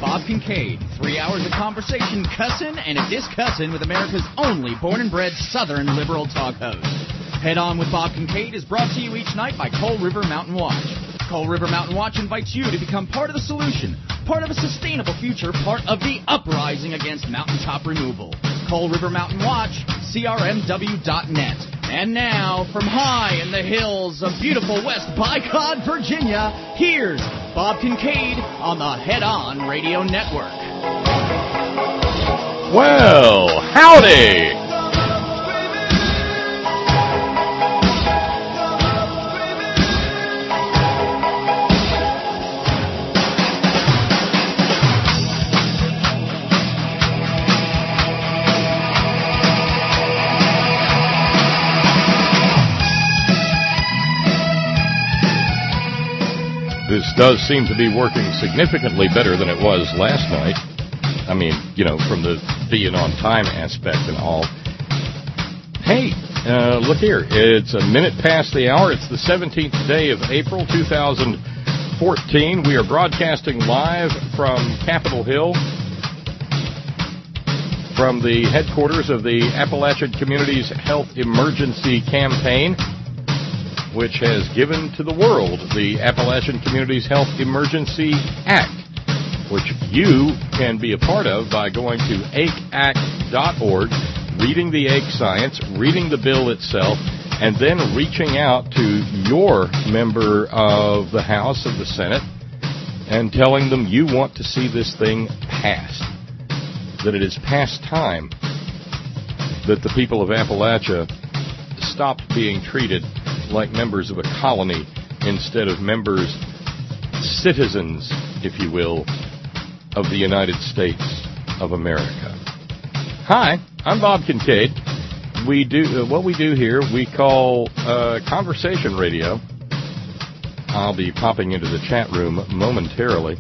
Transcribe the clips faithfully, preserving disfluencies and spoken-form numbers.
Bob Kincaid. Three hours of conversation, cussing, and a discussing with America's only born-and-bred Southern liberal talk host. Head On with Bob Kincaid is brought to you each night by Coal River Mountain Watch. Coal River Mountain Watch invites you to become part of the solution, part of a sustainable future, part of the uprising against mountaintop removal. Coal River Mountain Watch, C R M W dot net. And now, from high in the hills of beautiful West Bicod, Virginia, here's Bob Kincaid on the Head On Radio Network. Well, howdy! This does seem to be working significantly better than it was last night. I mean, you know, from the being on time aspect and all. Hey, uh, look here. It's a minute past the hour. It's the seventeenth day of April, two thousand fourteen. We are broadcasting live from Capitol Hill, from the headquarters of the Appalachian Communities Health Emergency Campaign, which has given to the world the Appalachian Communities Health Emergency Act, which you can be a part of by going to A C E A C dot org, reading the A C E science, reading the bill itself, and then reaching out to your member of the House, of the Senate, and telling them you want to see this thing passed, that it is past time that the people of Appalachia stopped being treated like members of a colony instead of members, citizens, if you will, of the United States of America. Hi, I'm Bob Kincaid. We do uh, what we do here, we call uh, conversation radio. I'll be popping into the chat room momentarily.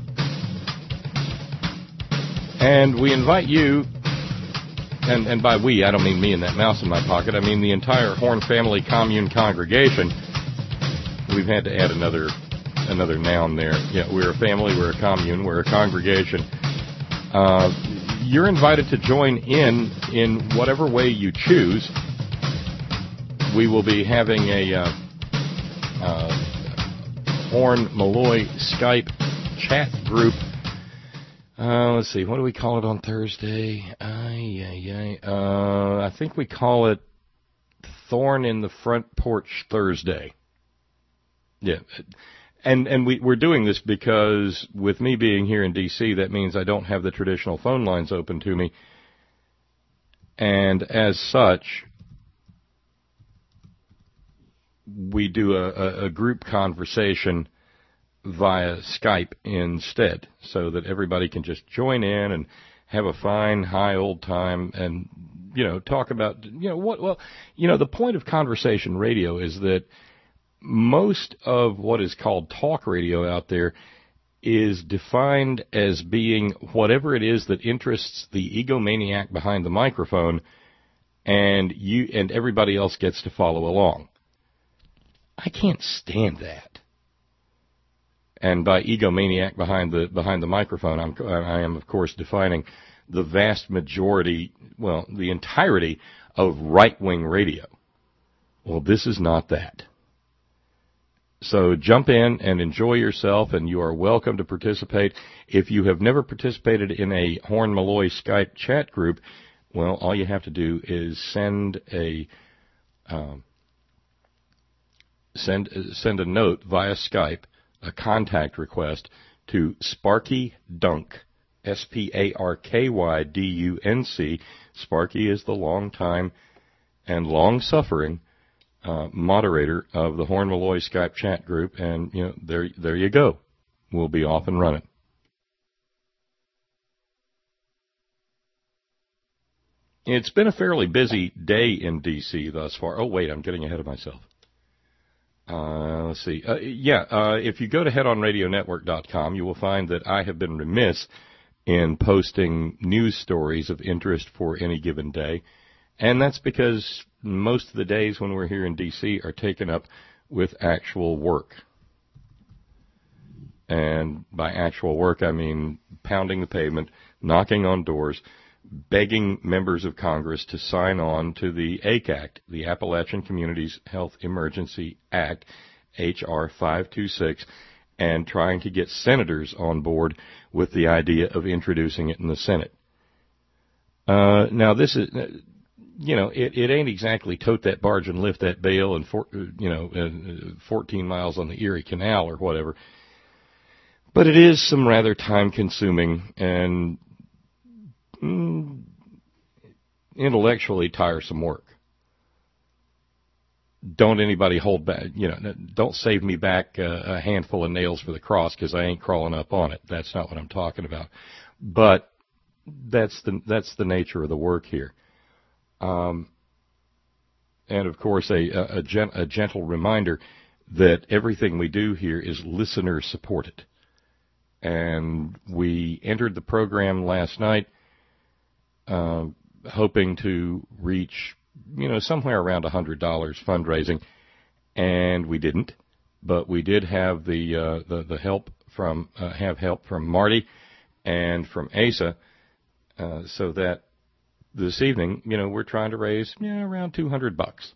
And we invite you, and, and by we, I don't mean me and that mouse in my pocket. I mean the entire Horn Family Commune congregation. We've had to add another another noun there. Yeah, we're a family, we're a commune, we're a congregation. Uh, you're invited to join in in whatever way you choose. We will be having a uh, uh, Horn Malloy Skype chat group. Uh, let's see, what do we call it on Thursday? Ay, ay, ay. Uh, I think we call it Thorn in the Front Porch Thursday. Yeah, and and we, we're doing this because with me being here in D C, that means I don't have the traditional phone lines open to me. And as such, we do a, a, a group conversation via Skype instead, so that everybody can just join in and have a fine, high old time and, you know, talk about, you know, what, well, you know, the point of conversation radio is that most of what is called talk radio out there is defined as being whatever it is that interests the egomaniac behind the microphone, and you and everybody else gets to follow along. I can't stand that. And by egomaniac behind the behind the microphone, I'm, I am, of course, defining the vast majority, well, the entirety of right-wing radio. Well, this is not that. So jump in and enjoy yourself, and you are welcome to participate. If you have never participated in a Horn Malloy Skype chat group, well, all you have to do is send a um, send send a note via Skype, a contact request, to Sparky Dunk, S P A R K Y D U N C. Sparky is the long-time and long-suffering uh, moderator of the Horn Malloy Skype chat group, and you know, there, there you go. We'll be off and running. It's been a fairly busy day in D C thus far. Oh, wait, I'm getting ahead of myself. Uh, let's see. Uh, yeah, uh, if you go to head on radio network dot com, you will find that I have been remiss in posting news stories of interest for any given day. And that's because most of the days when we're here in D C are taken up with actual work. And by actual work, I mean pounding the pavement, knocking on doors, begging members of Congress to sign on to the A C A C T, the Appalachian Communities Health Emergency Act, H R five twenty-six, and trying to get senators on board with the idea of introducing it in the Senate. Uh, now, this is, you know, it, it ain't exactly tote that barge and lift that bale and, for, you know, uh, fourteen miles on the Erie Canal or whatever. But it is some rather time-consuming and mm, intellectually tiresome work. Don't anybody hold back, you know, don't save me back uh, a handful of nails for the cross because I ain't crawling up on it. That's not what I'm talking about. But that's the that's the nature of the work here. Um, and, of course, a, a, a, gen, a gentle reminder that everything we do here is listener-supported. And we entered the program last night uh, hoping to reach, you know, somewhere around one hundred dollars fundraising, and we didn't. But we did have the uh, the, the help from uh, have help from Marty and from Asa, uh, so that this evening, you know, we're trying to raise yeah, around two hundred bucks.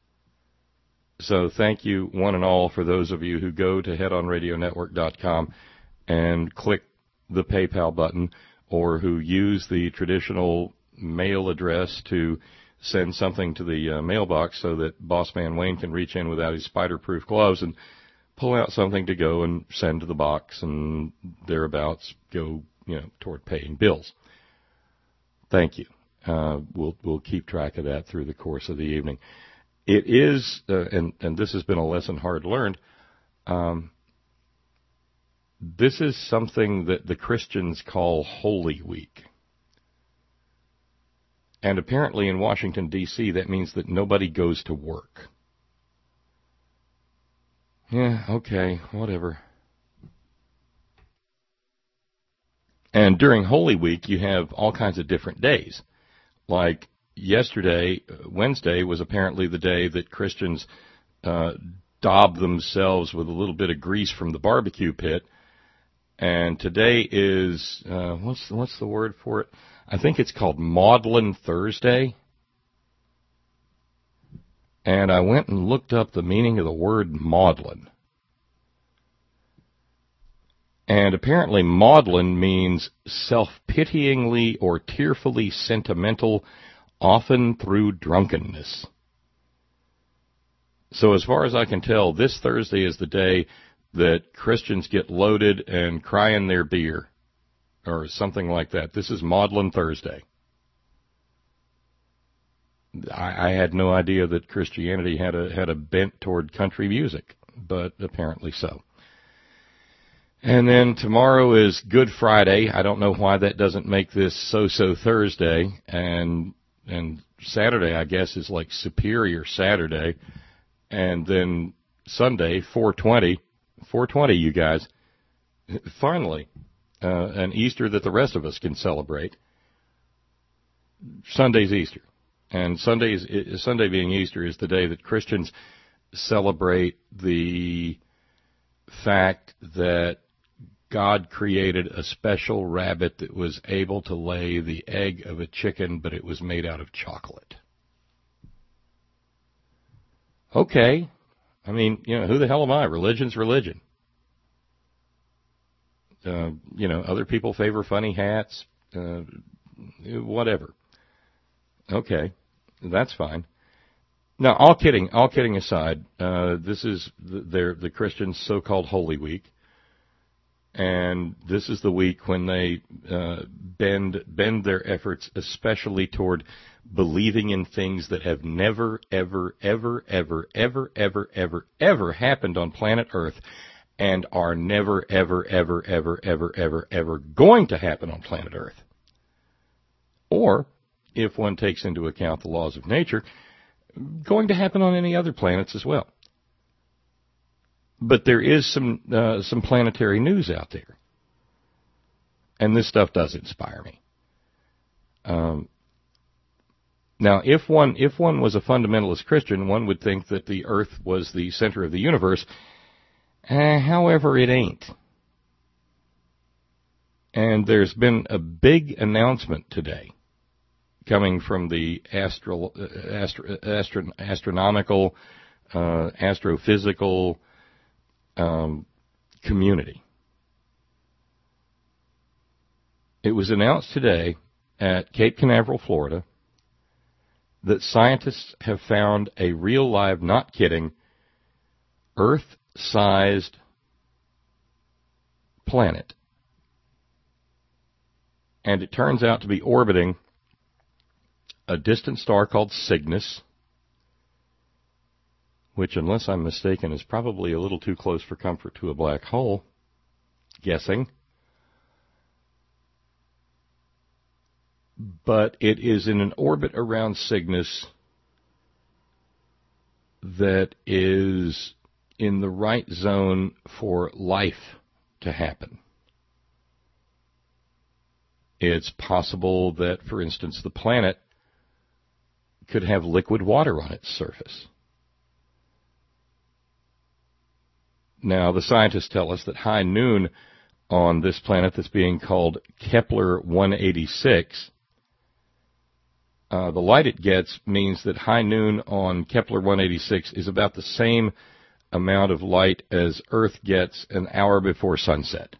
So thank you, one and all, for those of you who go to head on radio network dot com and click the PayPal button, or who use the traditional mail address to send something to the uh, mailbox so that Boss Man Wayne can reach in without his spider-proof gloves and pull out something to go and send to the box and thereabouts go, you know, toward paying bills. Thank you. Uh, we'll we'll keep track of that through the course of the evening. It is, uh, and and this has been a lesson hard learned. Um, this is something that the Christians call Holy Week, and apparently in Washington D C that means that nobody goes to work. Yeah, okay, whatever. And during Holy Week, you have all kinds of different days. Like yesterday, Wednesday, was apparently the day that Christians uh, daub themselves with a little bit of grease from the barbecue pit. And today is, uh, what's, what's the word for it? I think it's called Maudlin Thursday. And I went and looked up the meaning of the word maudlin. And apparently maudlin means self-pityingly or tearfully sentimental, often through drunkenness. So as far as I can tell, this Thursday is the day that Christians get loaded and cry in their beer, or something like that. This is Maudlin Thursday. I, I had no idea that Christianity had a had a bent toward country music, but apparently so. And then tomorrow is Good Friday. I don't know why that doesn't make this So-So Thursday. And and Saturday, I guess, is like Superior Saturday. And then Sunday, four twenty. four twenty, you guys. Finally, uh, an Easter that the rest of us can celebrate. Sunday's Easter. And Sunday's, Sunday being Easter is the day that Christians celebrate the fact that God created a special rabbit that was able to lay the egg of a chicken, but it was made out of chocolate. Okay. I mean, you know, who the hell am I? Religion's religion. Uh, you know, other people favor funny hats, uh, whatever. Okay, that's fine. Now, all kidding, all kidding aside, uh, this is the, the Christians' so-called Holy Week. And this is the week when they uh, bend bend their efforts especially toward believing in things that have never, ever, ever, ever, ever, ever, ever, ever happened on planet Earth and are never, ever, ever, ever, ever, ever, ever going to happen on planet Earth. Or, if one takes into account the laws of nature, going to happen on any other planets as well. But there is some uh, some planetary news out there, and this stuff does inspire me. Um, now, if one if one was a fundamentalist Christian, one would think that the Earth was the center of the universe. Uh, however, it ain't. And there's been a big announcement today coming from the astro, astro, astro, astronomical, uh, astrophysical um, community. It was announced today at Cape Canaveral, Florida, that scientists have found a real live, not kidding, Earth-sized planet. And it turns out to be orbiting a distant star called Cygnus, which, unless I'm mistaken, is probably a little too close for comfort to a black hole. Guessing. But it is in an orbit around Cygnus that is in the right zone for life to happen. It's possible that, for instance, the planet could have liquid water on its surface. Now, the scientists tell us that high noon on this planet that's being called Kepler one eighty-six, uh, the light it gets means that high noon on Kepler one eighty-six is about the same amount of light as Earth gets an hour before sunset.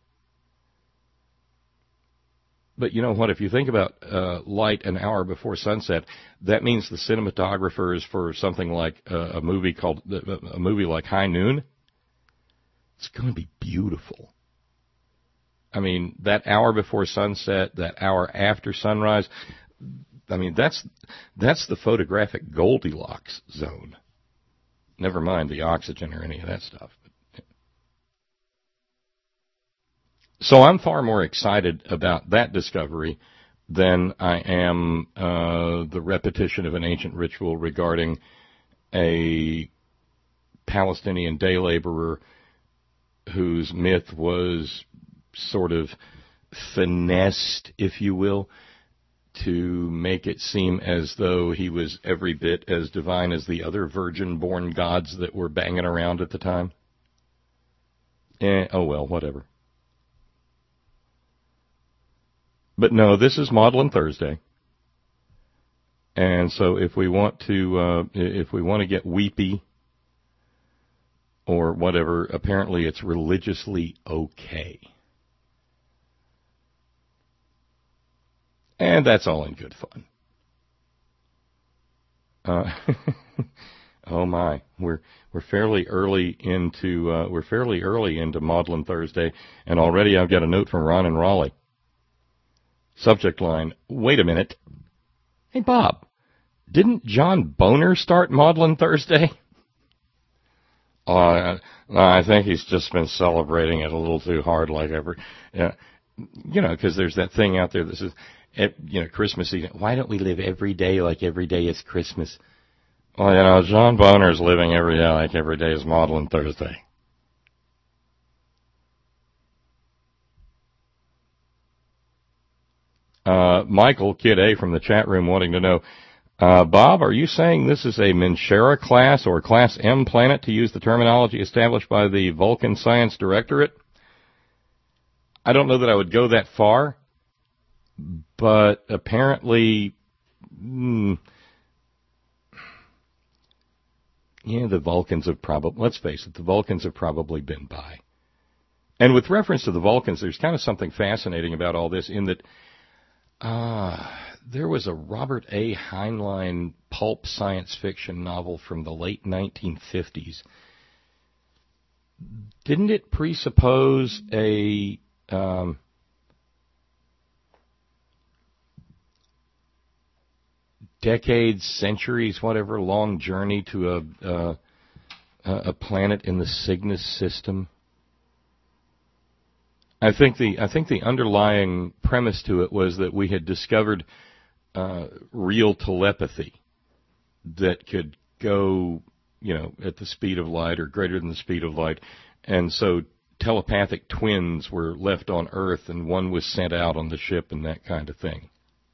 But you know what? If you think about uh, light an hour before sunset, that means the cinematographers for something like uh, a movie called a movie like High Noon, it's going to be beautiful. I mean, that hour before sunset, that hour after sunrise, I mean, that's that's the photographic Goldilocks zone. Never mind the oxygen or any of that stuff. So I'm far more excited about that discovery than I am uh, the repetition of an ancient ritual regarding a Palestinian day laborer whose myth was sort of finessed, if you will, to make it seem as though he was every bit as divine as the other virgin-born gods that were banging around at the time. Eh, oh well, whatever. But no, this is Maudlin Thursday. And so if we want to, uh, if we want to get weepy or whatever, apparently it's religiously okay. And that's all in good fun. Uh, oh my, we're we're fairly early into uh, we're fairly early into Maudlin Thursday, and already I've got a note from Ron in Raleigh. Subject line, wait a minute. Hey, Bob, didn't John Boner start Maudlin Thursday? Uh, I think he's just been celebrating it a little too hard like ever. Uh, you know, because there's that thing out there that says, you know, Christmas season. Why don't we live every day like every day is Christmas? Well, you know, John Boner's living every day like every day is Maudlin Thursday. Uh, Michael, Kid A from the chat room wanting to know, uh, Bob, are you saying this is a Menshera class or Class M planet to use the terminology established by the Vulcan Science Directorate? I don't know that I would go that far, but apparently, mm, yeah, the Vulcans have probably, let's face it, the Vulcans have probably been by. And with reference to the Vulcans, there's kind of something fascinating about all this in that Uh, there was a Robert A. Heinlein pulp science fiction novel from the late nineteen fifties. Didn't it presuppose a um, decades, centuries, whatever, long journey to a, uh, a planet in the Cygnus system? I think the I think the underlying premise to it was that we had discovered uh, real telepathy that could go, you know, at the speed of light or greater than the speed of light, and so telepathic twins were left on Earth, and one was sent out on the ship, and that kind of thing.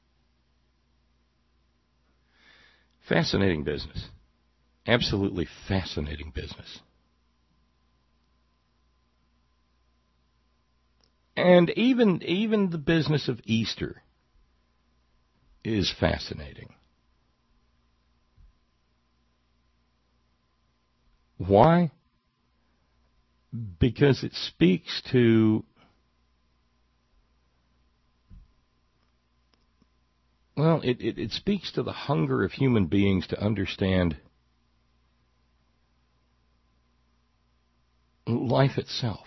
Fascinating business, absolutely fascinating business. And even even the business of Easter is fascinating. Why? Because it speaks to, well, it, it, it speaks to the hunger of human beings to understand life itself.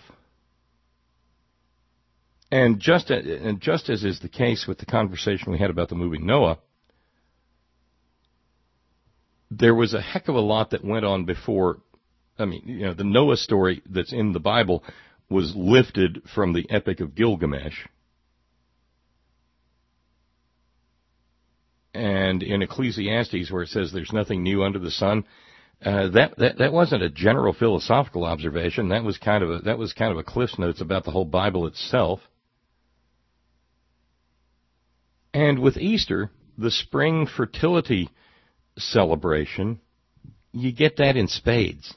And just, and just as is the case with the conversation we had about the movie Noah, there was a heck of a lot that went on before. I mean, you know, the Noah story that's in the Bible was lifted from the Epic of Gilgamesh. And in Ecclesiastes, where it says there's nothing new under the sun, uh, that, that that wasn't a general philosophical observation. That was kind of a that was kind of a Cliff's Notes about the whole Bible itself. And with Easter, the spring fertility celebration, you get that in spades.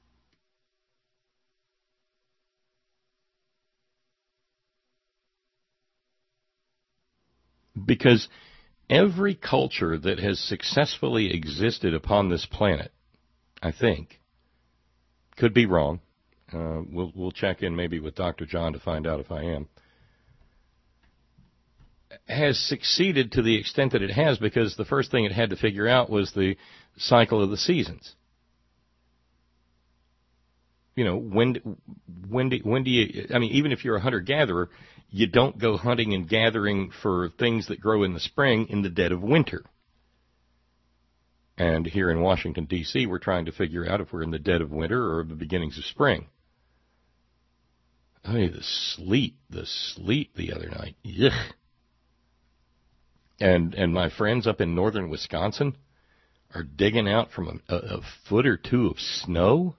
Because every culture that has successfully existed upon this planet, I think, could be wrong. Uh, we'll we'll check in maybe with Doctor John to find out if I am. Has succeeded to the extent that it has because the first thing it had to figure out was the cycle of the seasons. You know, when when do, when do you, I mean, even if you're a hunter-gatherer, you don't go hunting and gathering for things that grow in the spring in the dead of winter. And here in Washington, D C, we're trying to figure out if we're in the dead of winter or the beginnings of spring. Hey, the sleet, the sleet the other night. Yuck. And and my friends up in northern Wisconsin are digging out from a, a, a foot or two of snow.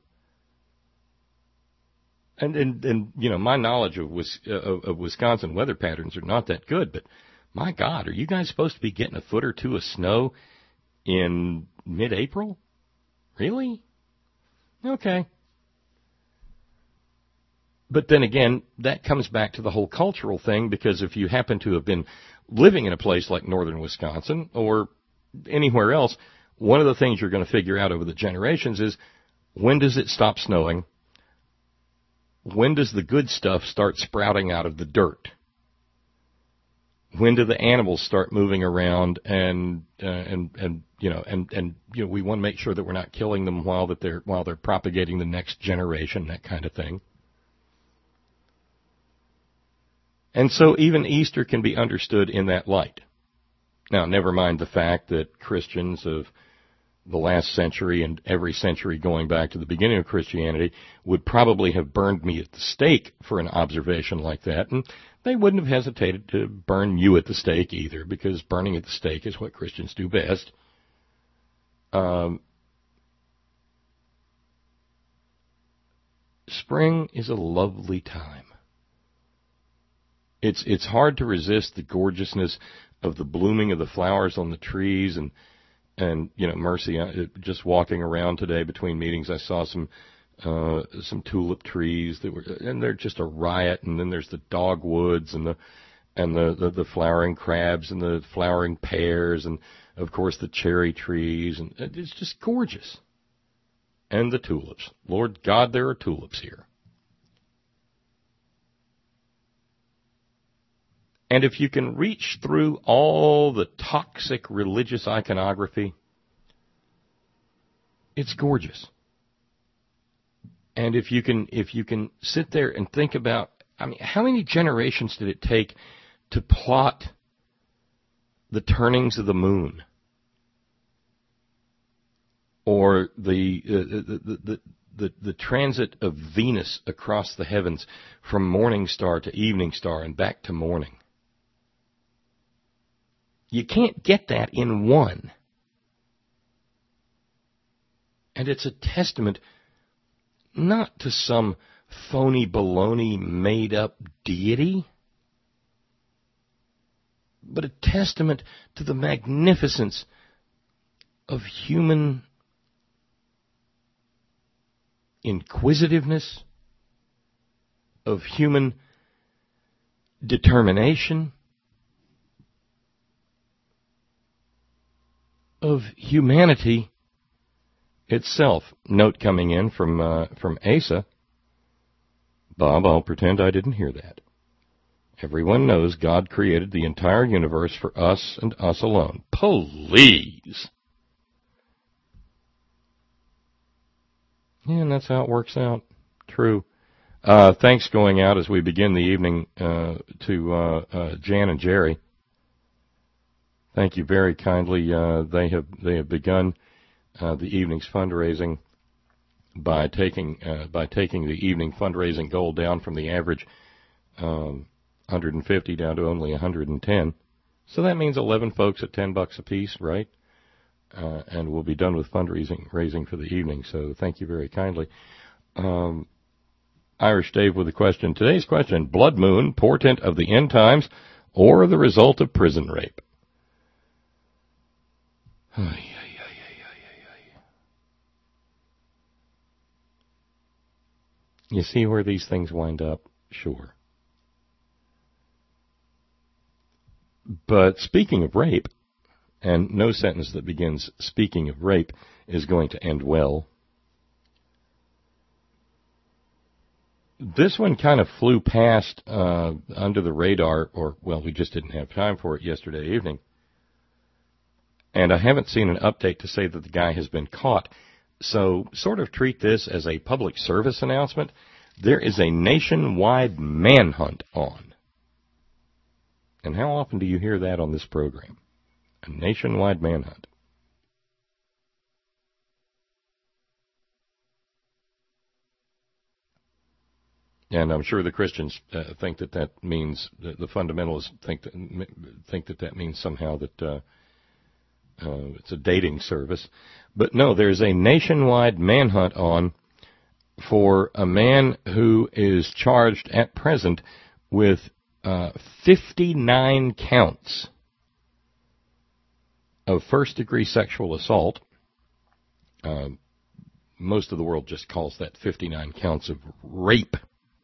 And, and, and you know, my knowledge of, of, of Wisconsin weather patterns are not that good, but my God, are you guys supposed to be getting a foot or two of snow in mid-April? Really? Okay. But then again, that comes back to the whole cultural thing, because if you happen to have been living in a place like northern Wisconsin or anywhere else, one of the things you're going to figure out over the generations is, when does it stop snowing? When does the good stuff start sprouting out of the dirt? When do the animals start moving around, and uh, and and you know and and you know we want to make sure that we're not killing them while that they're while they're propagating the next generation, that kind of thing. And so even Easter can be understood in that light. Now, never mind the fact that Christians of the last century and every century going back to the beginning of Christianity would probably have burned me at the stake for an observation like that, and they wouldn't have hesitated to burn you at the stake either, because burning at the stake is what Christians do best. Um, spring is a lovely time. It's it's hard to resist the gorgeousness of the blooming of the flowers on the trees, and And, you know, Mercy, just walking around today between meetings, I saw some uh, some tulip trees that were, and they're just a riot. And then there's the dogwoods and the and the, the, the flowering crabs and the flowering pears, and of course the cherry trees, and it's just gorgeous. And the tulips, Lord God, there are tulips here. And if you can reach through all the toxic religious iconography, it's gorgeous. And if you can, if you can sit there and think about, I mean, how many generations did it take to plot the turnings of the moon, or the uh, the, the, the The, the transit of Venus across the heavens from morning star to evening star and back to morning? You can't get that in one. And it's a testament not to some phony baloney made up deity, but a testament to the magnificence of human inquisitiveness, of human determination of humanity itself. Note coming in from uh, from Asa. Bob, I'll pretend I didn't hear that. Everyone knows God created the entire universe for us and us alone. Please. Yeah, and that's how it works out. True. Uh, thanks going out as we begin the evening uh, to uh, uh, Jan and Jerry. Thank you very kindly. Uh, they have they have begun uh, the evening's fundraising by taking uh, by taking the evening fundraising goal down from the average um, one hundred fifty down to only one hundred ten. So that means eleven folks at ten bucks a piece, right? Uh, and we'll be done with fundraising raising for the evening. So thank you very kindly. Um, Irish Dave with a question. Today's question: blood moon, portent of the end times, or the result of prison rape? You see where these things wind up? Sure. But speaking of rape, and no sentence that begins speaking of rape is going to end well. This one kind of flew past uh, under the radar, or, well, we just didn't have time for it yesterday evening. And I haven't seen an update to say that the guy has been caught. So sort of treat this as a public service announcement. There is a nationwide manhunt on. And how often do you hear that on this program? A nationwide manhunt. And I'm sure the Christians uh, think that that means, the, the fundamentalists think that, think that that means somehow that uh, uh, it's a dating service. But no, there's a nationwide manhunt on for a man who is charged at present with uh, fifty-nine counts of first-degree sexual assault. Uh, most of the world just calls that fifty-nine counts of rape.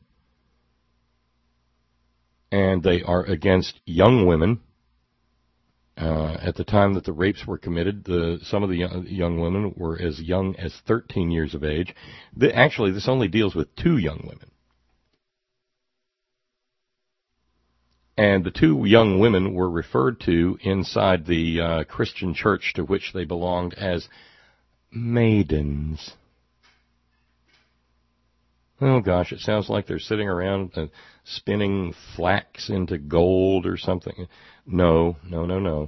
And they are against young women. Uh, at the time that the rapes were committed, the, some of the young, young women were as young as thirteen years of age. The, actually, this only deals with two young women. And the two young women were referred to inside the uh, Christian church to which they belonged as maidens. Oh, gosh, it sounds like they're sitting around uh, spinning flax into gold or something. No, no, no, no.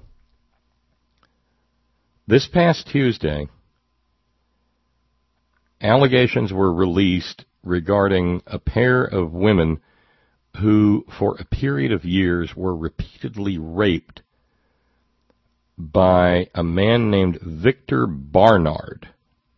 This past Tuesday, allegations were released regarding a pair of women who, for a period of years, were repeatedly raped by a man named Victor Barnard.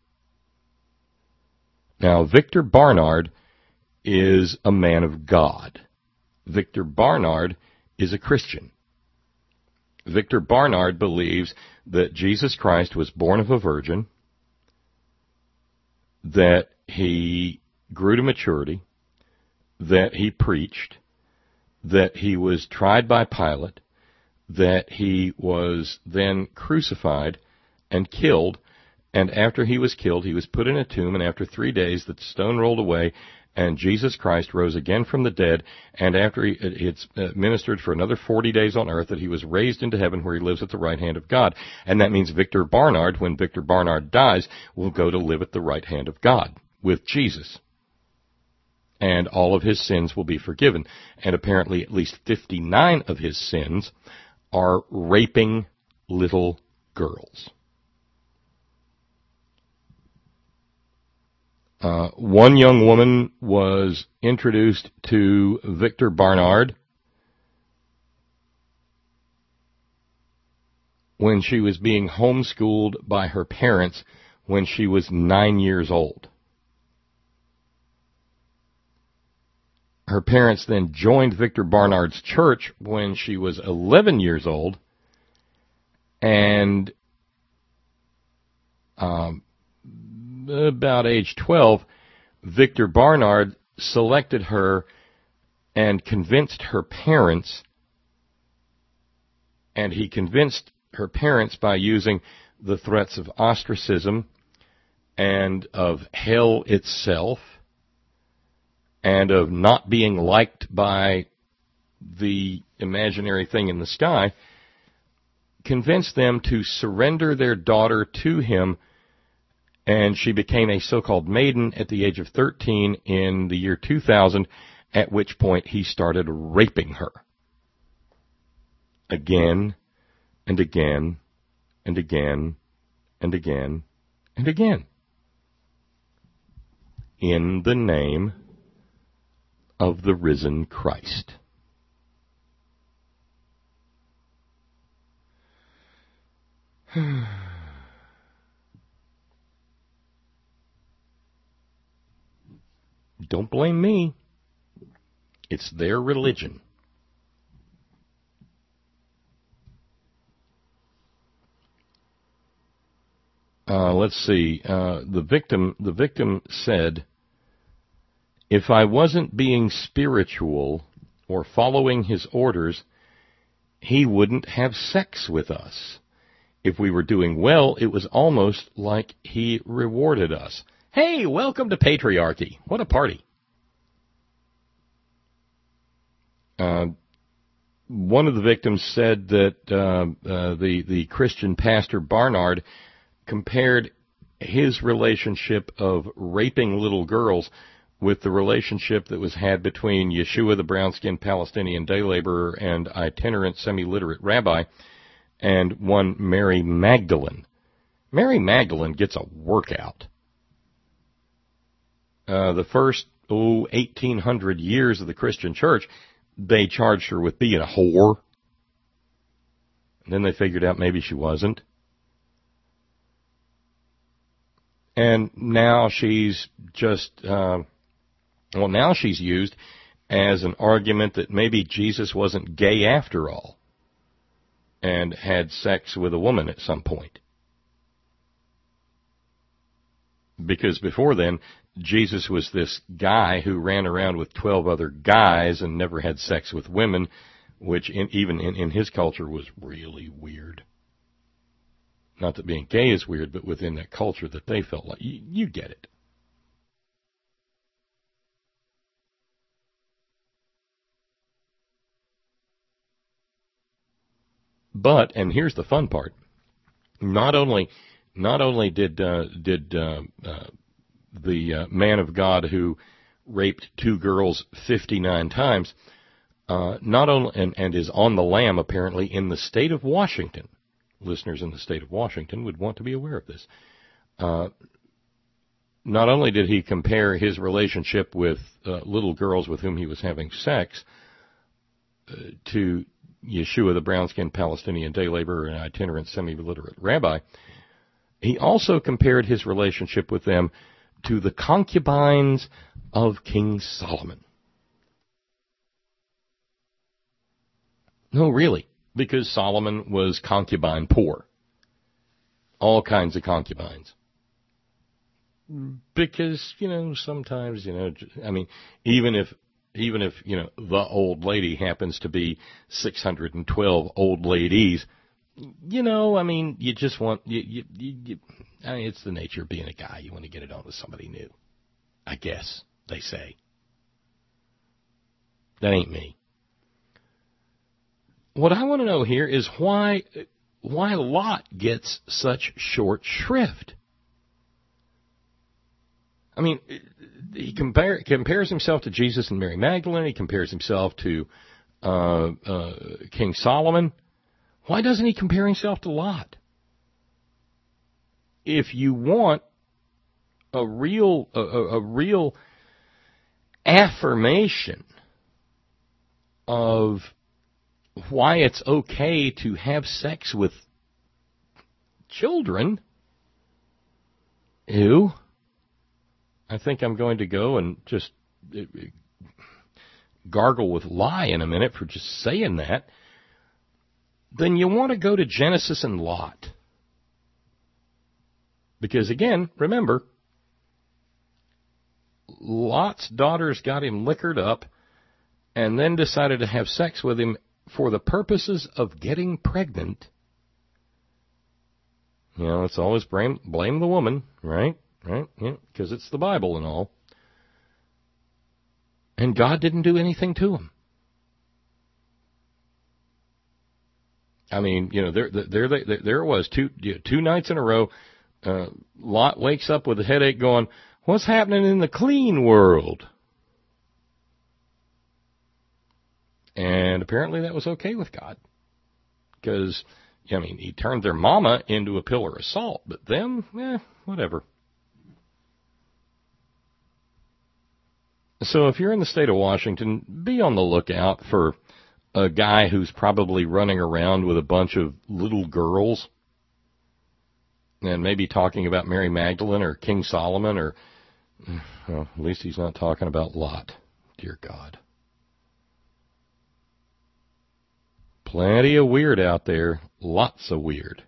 Now, Victor Barnard is a man of God. Victor Barnard is a Christian. Victor Barnard believes that Jesus Christ was born of a virgin, that he grew to maturity, that he preached, that he was tried by Pilate, that he was then crucified and killed, and after he was killed, he was put in a tomb, and after three days the stone rolled away, and Jesus Christ rose again from the dead, and after he had ministered for another forty days on earth, that he was raised into heaven where he lives at the right hand of God. And that means Victor Barnard, when Victor Barnard dies, will go to live at the right hand of God with Jesus. And all of his sins will be forgiven. And apparently at least fifty-nine of his sins are raping little girls. Uh, one young woman was introduced to Victor Barnard when she was being homeschooled by her parents when she was nine years old. Her parents then joined Victor Barnard's church when she was eleven years old, and um, about age twelve, Victor Barnard selected her and convinced her parents, and he convinced her parents by using the threats of ostracism and of hell itself and of not being liked by the imaginary thing in the sky, convinced them to surrender their daughter to him, and she became a so-called maiden at the age of thirteen in the year two thousand, at which point he started raping her. Again and again and again and again and again. In the name of the risen Christ. Don't blame me. It's their religion. Uh, let's see. Uh, the victim, the victim said, "If I wasn't being spiritual or following his orders, he wouldn't have sex with us. If we were doing well, it was almost like he rewarded us." Hey, welcome to patriarchy. What a party. Uh, one of the victims said that uh, uh, the, the Christian pastor Barnard compared his relationship of raping little girls with the relationship that was had between Yeshua, the brown-skinned Palestinian day laborer, and itinerant semi-literate rabbi, and one Mary Magdalene. Mary Magdalene gets a workout. Uh, the first, oh, eighteen hundred years of the Christian church, they charged her with being a whore. And then they figured out maybe she wasn't. And now she's just, uh, well, now she's used as an argument that maybe Jesus wasn't gay after all and had sex with a woman at some point. Because before then, Jesus was this guy who ran around with twelve other guys and never had sex with women, which in, even in, in his culture was really weird. Not that being gay is weird, but within that culture that they felt like, you, you get it. But, and here's the fun part, not only not only did uh, did uh, uh, the uh, man of God who raped two girls fifty-nine times, uh, not only and, and is on the lam apparently in the state of Washington. Listeners in the state of Washington would want to be aware of this. Uh, not only did he compare his relationship with uh, little girls with whom he was having sex uh, to Yeshua, the brown-skinned Palestinian day laborer and itinerant semi-literate rabbi, he also compared his relationship with them to the concubines of King Solomon. No, really, because Solomon was concubine poor. All kinds of concubines. Because, you know, sometimes, you know, I mean, even if Even if, you know, the old lady happens to be six hundred twelve old ladies, you know, I mean, you just want, you, you, you, you, I mean, it's the nature of being a guy. You want to get it on with somebody new, I guess, they say. That ain't me. What I want to know here is why, why Lot gets such short shrift. I mean, he compare, compares himself to Jesus and Mary Magdalene. He compares himself to uh, uh, King Solomon. Why doesn't he compare himself to Lot? If you want a real, a, a real affirmation of why it's okay to have sex with children, ew. I think I'm going to go and just gargle with lie in a minute for just saying that. Then you want to go to Genesis and Lot. Because again, remember, Lot's daughters got him liquored up, and then decided to have sex with him for the purposes of getting pregnant, you know, let's always blame, blame the woman, right? Right? Yeah, because it's the Bible and all. And God didn't do anything to him. I mean, you know, there, there, there, there it was, two, you know, two nights in a row. Uh, Lot wakes up with a headache, going, "What's happening in the clean world?" And apparently that was okay with God, because, I mean, he turned their mama into a pillar of salt, but them, eh, whatever. So if you're in the state of Washington, be on the lookout for a guy who's probably running around with a bunch of little girls and maybe talking about Mary Magdalene or King Solomon, or, well, at least he's not talking about Lot. Dear God. Plenty of weird out there. Lots of weird.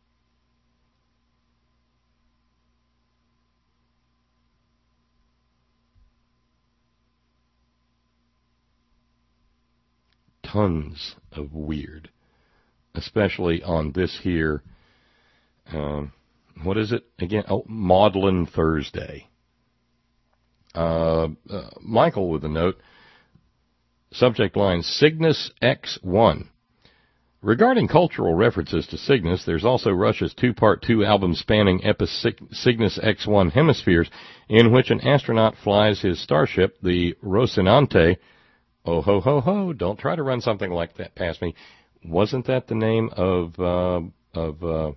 Tons of weird, especially on this here, um, what is it again? Oh, Maudlin Thursday. Uh, uh, Michael with a note, subject line, Cygnus X one. Regarding cultural references to Cygnus, there's also Russia's two-part two-album spanning epis Cygnus X one Hemispheres, in which an astronaut flies his starship, the Rocinante. Oh, ho, ho, ho, don't try to run something like that past me. Wasn't that the name of, uh, of, uh,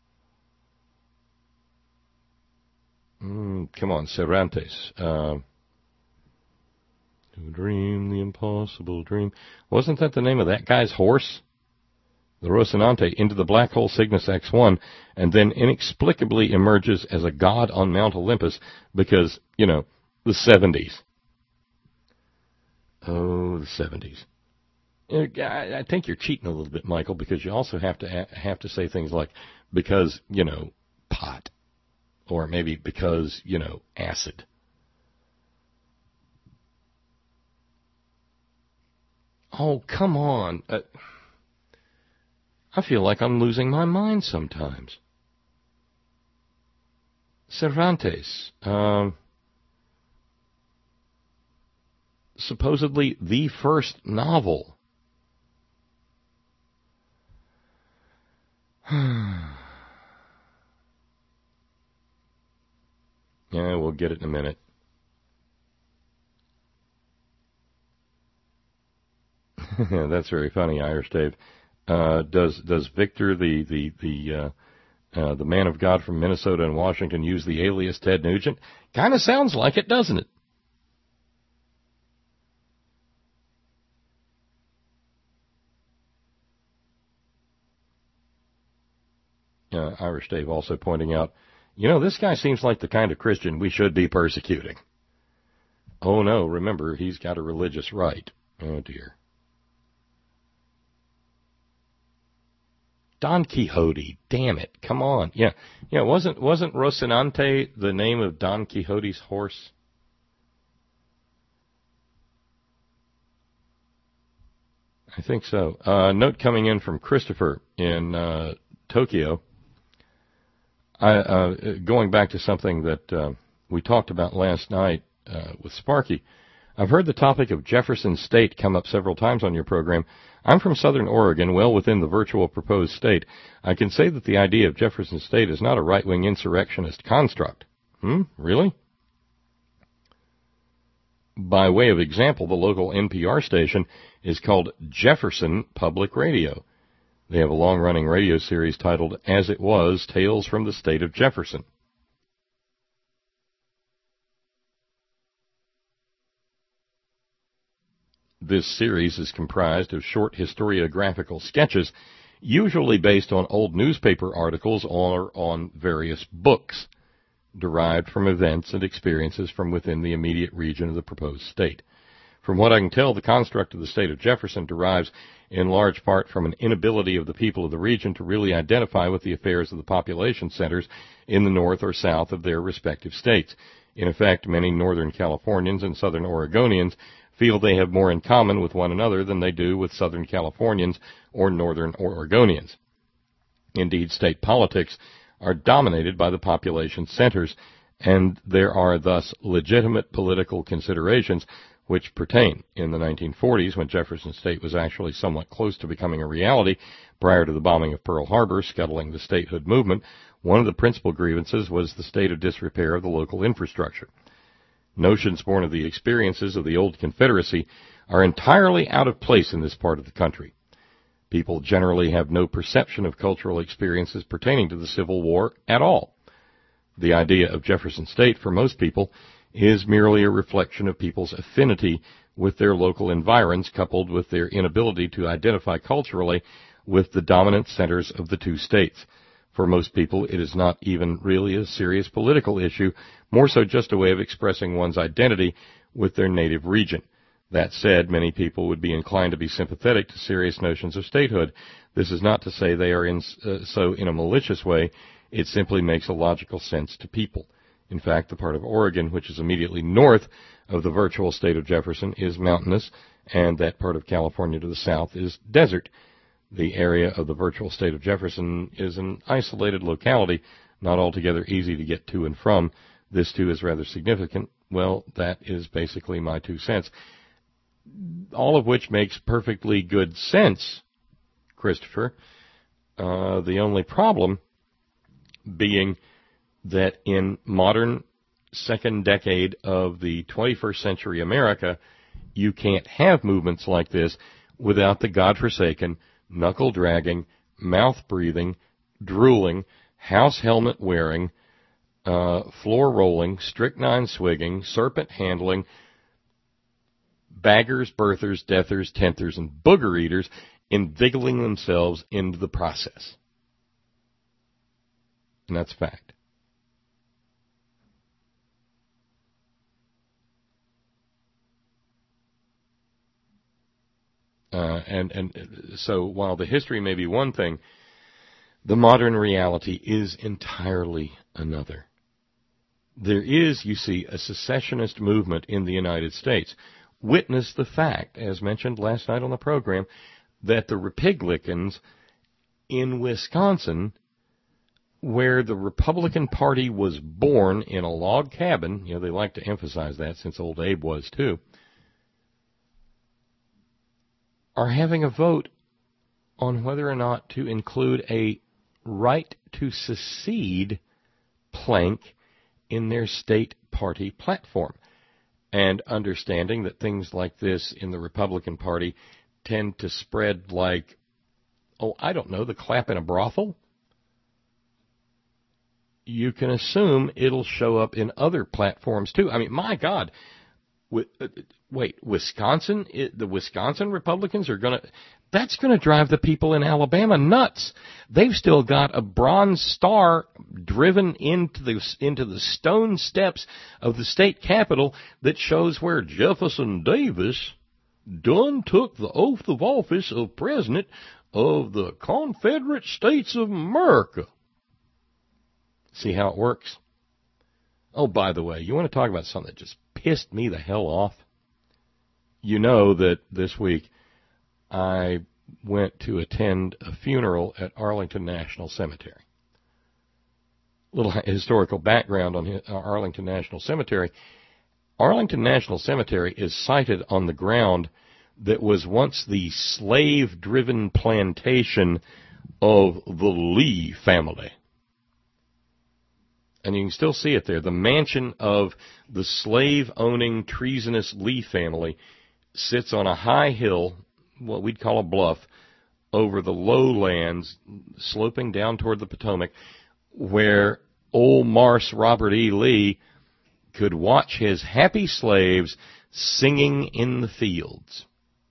mm, come on, Cervantes, uh, to dream the impossible dream. Wasn't that the name of that guy's horse? The Rocinante into the black hole Cygnus X one, and then inexplicably emerges as a god on Mount Olympus because, you know, the seventies. Oh, the seventies. I think you're cheating a little bit, Michael, because you also have to have to say things like, because, you know, pot, or maybe because, you know, acid. Oh, come on. Uh, I feel like I'm losing my mind sometimes. Cervantes, um, supposedly the first novel. Yeah, we'll get it in a minute. That's very funny, Irish Dave. Uh, does does Victor, the the the uh, uh, the man of God from Minnesota and Washington, use the alias Ted Nugent? Kind of sounds like it, doesn't it? Uh, Irish Dave also pointing out, you know, this guy seems like the kind of Christian we should be persecuting. Oh no, remember, he's got a religious right. Oh dear. Don Quixote, damn it, come on. Yeah, yeah, wasn't wasn't Rocinante the name of Don Quixote's horse? I think so. Uh, note coming in from Christopher in uh, Tokyo. I, uh, going back to something that uh, we talked about last night uh, with Sparky, I've heard the topic of Jefferson State come up several times on your program. I'm from Southern Oregon, well within the virtual proposed state. I can say that the idea of Jefferson State is not a right-wing insurrectionist construct. Hmm? Really? By way of example, the local N P R station is called Jefferson Public Radio. They have a long-running radio series titled As It Was, Tales from the State of Jefferson. This series is comprised of short historiographical sketches, usually based on old newspaper articles or on various books, derived from events and experiences from within the immediate region of the proposed state. From what I can tell, the construct of the state of Jefferson derives in large part from an inability of the people of the region to really identify with the affairs of the population centers in the north or south of their respective states. In effect, many northern Californians and southern Oregonians feel they have more in common with one another than they do with Southern Californians or Northern Oregonians. Indeed, state politics are dominated by the population centers, and there are thus legitimate political considerations which pertain. In the nineteen forties, when Jefferson State was actually somewhat close to becoming a reality prior to the bombing of Pearl Harbor, scuttling the statehood movement, one of the principal grievances was the state of disrepair of the local infrastructure. Notions born of the experiences of the old Confederacy are entirely out of place in this part of the country. People generally have no perception of cultural experiences pertaining to the Civil War at all. The idea of Jefferson State, for most people, is merely a reflection of people's affinity with their local environs, coupled with their inability to identify culturally with the dominant centers of the two states. For most people, it is not even really a serious political issue, more so just a way of expressing one's identity with their native region. That said, many people would be inclined to be sympathetic to serious notions of statehood. This is not to say they are in, uh, so in a malicious way. It simply makes a logical sense to people. In fact, the part of Oregon which is immediately north of the virtual state of Jefferson is mountainous, and that part of California to the south is desert. The area of the virtual state of Jefferson is an isolated locality, not altogether easy to get to and from. This, too, is rather significant. Well, that is basically my two cents. All of which makes perfectly good sense, Christopher. Uh, the only problem being that in modern second decade of the twenty-first century America, you can't have movements like this without the godforsaken, knuckle-dragging, mouth-breathing, drooling, house helmet-wearing, uh, floor-rolling, strychnine-swigging, serpent-handling, baggers, birthers, deathers, tenthers, and booger-eaters invigilating themselves into the process. And that's fact. Uh, and, and so while the history may be one thing, the modern reality is entirely another. There is, you see, a secessionist movement in the United States. Witness the fact, as mentioned last night on the program, that the Republicans in Wisconsin, where the Republican Party was born in a log cabin, you know, they like to emphasize that since old Abe was too, are having a vote on whether or not to include a right to secede plank in their state party platform. And understanding that things like this in the Republican Party tend to spread like, oh, I don't know, the clap in a brothel, you can assume it'll show up in other platforms too. I mean, my God, wait, Wisconsin, the Wisconsin Republicans are going to, that's going to drive the people in Alabama nuts. They've still got a bronze star driven into the into the stone steps of the state capitol that shows where Jefferson Davis done took the oath of office of President of the Confederate States of America. See how it works? Oh, by the way, you want to talk about something that just pissed me the hell off? You know that this week I went to attend a funeral at Arlington National Cemetery. A little historical background on Arlington National Cemetery. Arlington National Cemetery is sited on the ground that was once the slave-driven plantation of the Lee family. And you can still see it there. The mansion of the slave-owning, treasonous Lee family sits on a high hill, what we'd call a bluff, over the lowlands, sloping down toward the Potomac, where old Marse Robert E. Lee could watch his happy slaves singing in the fields.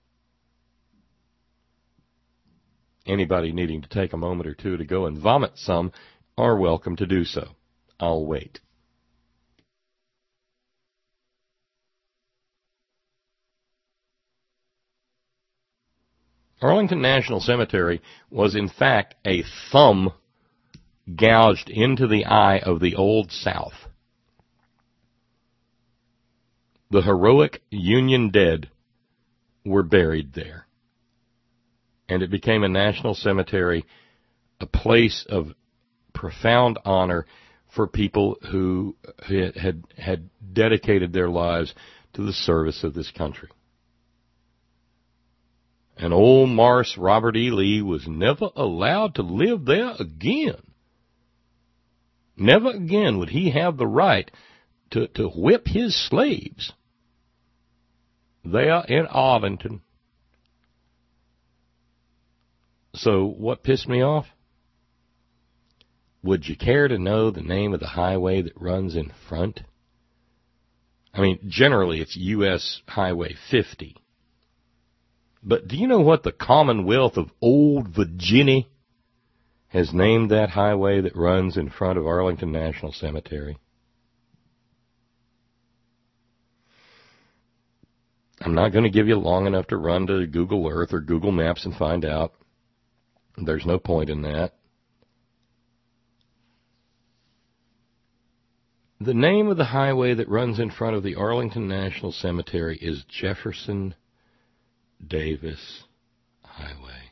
Anybody needing to take a moment or two to go and vomit some are welcome to do so. I'll wait. Arlington National Cemetery was in fact a thumb gouged into the eye of the Old South. The heroic Union dead were buried there. And it became a national cemetery, a place of profound honor for people who had had dedicated their lives to the service of this country. And old Morris Robert E. Lee was never allowed to live there again. Never again would he have the right to, to whip his slaves there in Arlington. So what pissed me off? Would you care to know the name of the highway that runs in front? I mean, generally it's U S Highway fifty. But do you know what the Commonwealth of Old Virginia has named that highway that runs in front of Arlington National Cemetery? I'm not going to give you long enough to run to Google Earth or Google Maps and find out. There's no point in that. The name of the highway that runs in front of the Arlington National Cemetery is Jefferson Davis Highway.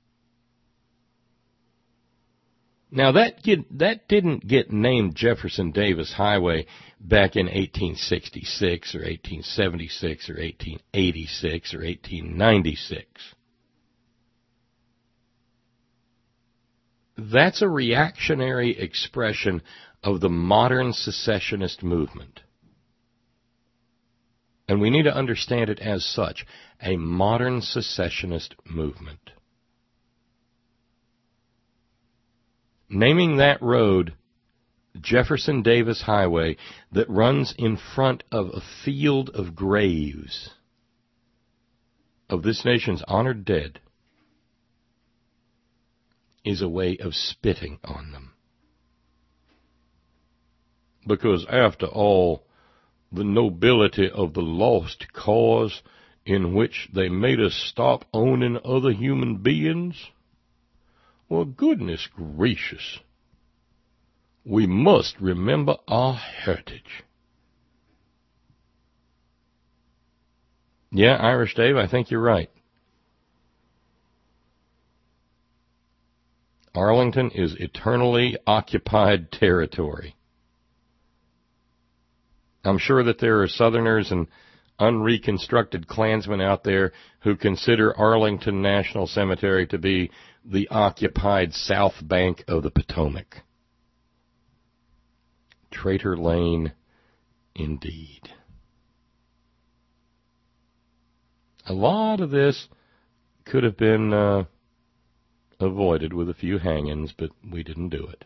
Now, that get, that didn't get named Jefferson Davis Highway back in eighteen sixty-six or eighteen seventy-six or eighteen eighty-six or eighteen ninety-six. That's a reactionary expression of the modern secessionist movement. And we need to understand it as such, a modern secessionist movement. Naming that road Jefferson Davis Highway that runs in front of a field of graves of this nation's honored dead is a way of spitting on them. Because after all, the nobility of the lost cause in which they made us stop owning other human beings, well, goodness gracious, we must remember our heritage. Yeah, Irish Dave, I think you're right. Arlington is eternally occupied territory. I'm sure that there are Southerners and unreconstructed Klansmen out there who consider Arlington National Cemetery to be the occupied south bank of the Potomac. Traitor Lane, indeed. A lot of this could have been uh, avoided with a few hang-ins, but we didn't do it.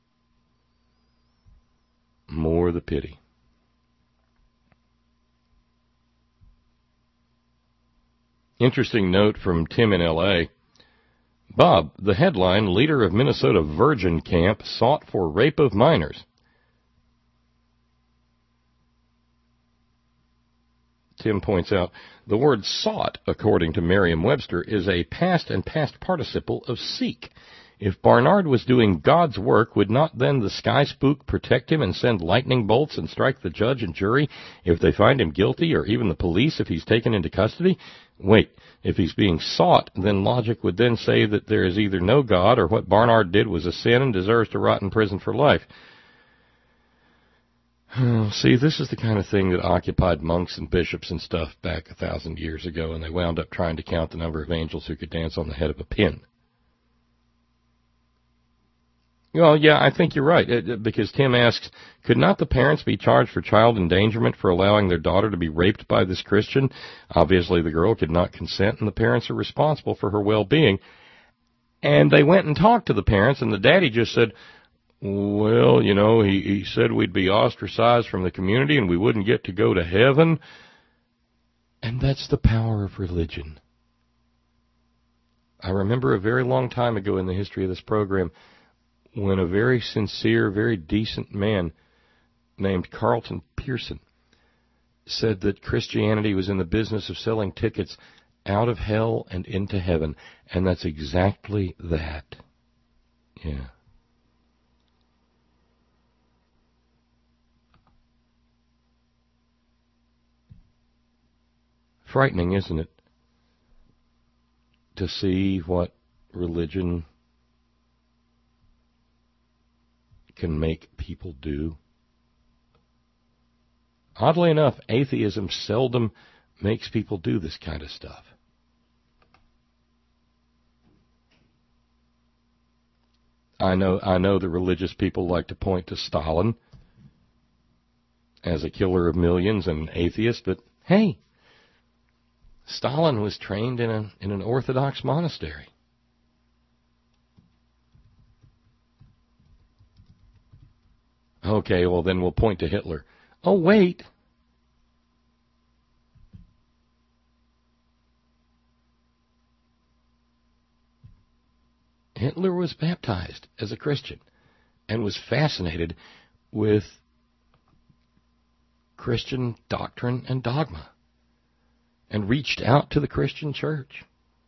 More the pity. Interesting note from Tim in L A Bob, the headline, leader of Minnesota Virgin Camp sought for rape of minors. Tim points out, the word sought, according to Merriam-Webster, is a past and past participle of seek. If Barnard was doing God's work, would not then the sky spook protect him and send lightning bolts and strike the judge and jury if they find him guilty, or even the police if he's taken into custody? Wait, if he's being sought, then logic would then say that there is either no God or what Barnard did was a sin and deserves to rot in prison for life. See, this is the kind of thing that occupied monks and bishops and stuff back a thousand years ago, and they wound up trying to count the number of angels who could dance on the head of a pin. Well, yeah, I think you're right, it, because Tim asks, could not the parents be charged for child endangerment for allowing their daughter to be raped by this Christian? Obviously, the girl could not consent, and the parents are responsible for her well-being. And they went and talked to the parents, and the daddy just said, well, you know, he, he said we'd be ostracized from the community and we wouldn't get to go to heaven. And that's the power of religion. I remember a very long time ago in the history of this program when a very sincere, very decent man named Carlton Pearson said that Christianity was in the business of selling tickets out of hell and into heaven. And that's exactly that. Yeah. Frightening, isn't it? to see what religion can make people do? Oddly enough, atheism seldom makes people do this kind of stuff. I know I know the religious people like to point to Stalin as a killer of millions and an atheist, but hey, Stalin was trained in a in an Orthodox monastery. Okay, well then we'll point to Hitler. Oh, wait. Hitler was baptized as a Christian and was fascinated with Christian doctrine and dogma and reached out to the Christian church.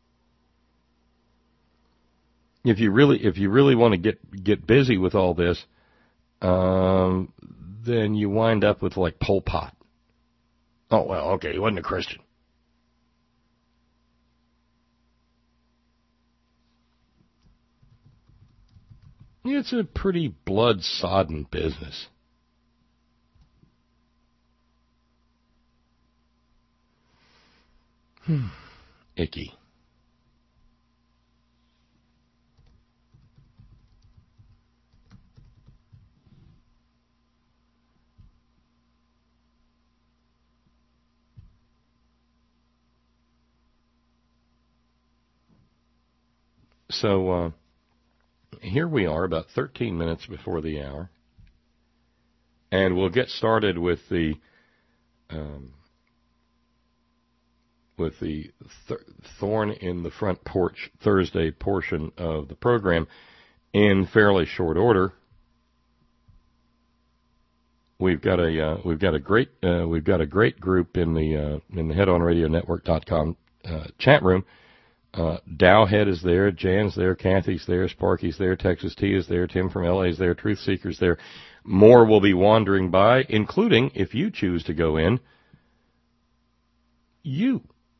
If you really, if you really want to get get busy with all this, um, then you wind up with like Pol Pot. Oh, well, okay, he wasn't a Christian. It's a pretty blood-sodden business. Hmm. Icky. So, uh, here we are, about thirteen minutes before the hour, and we'll get started with the um, with the th- Thorn in the Front Porch Thursday portion of the program in fairly short order. We've got a uh, we've got a great uh, we've got a great group in the uh, in the head on radio network dot com uh, chat room. Uh, Dowhead is there, Jan's there, Kathy's there, Sparky's there, Texas T is there, Tim from L A is there, Truth Seeker's there. More will be wandering by, including, if you choose to go in, you.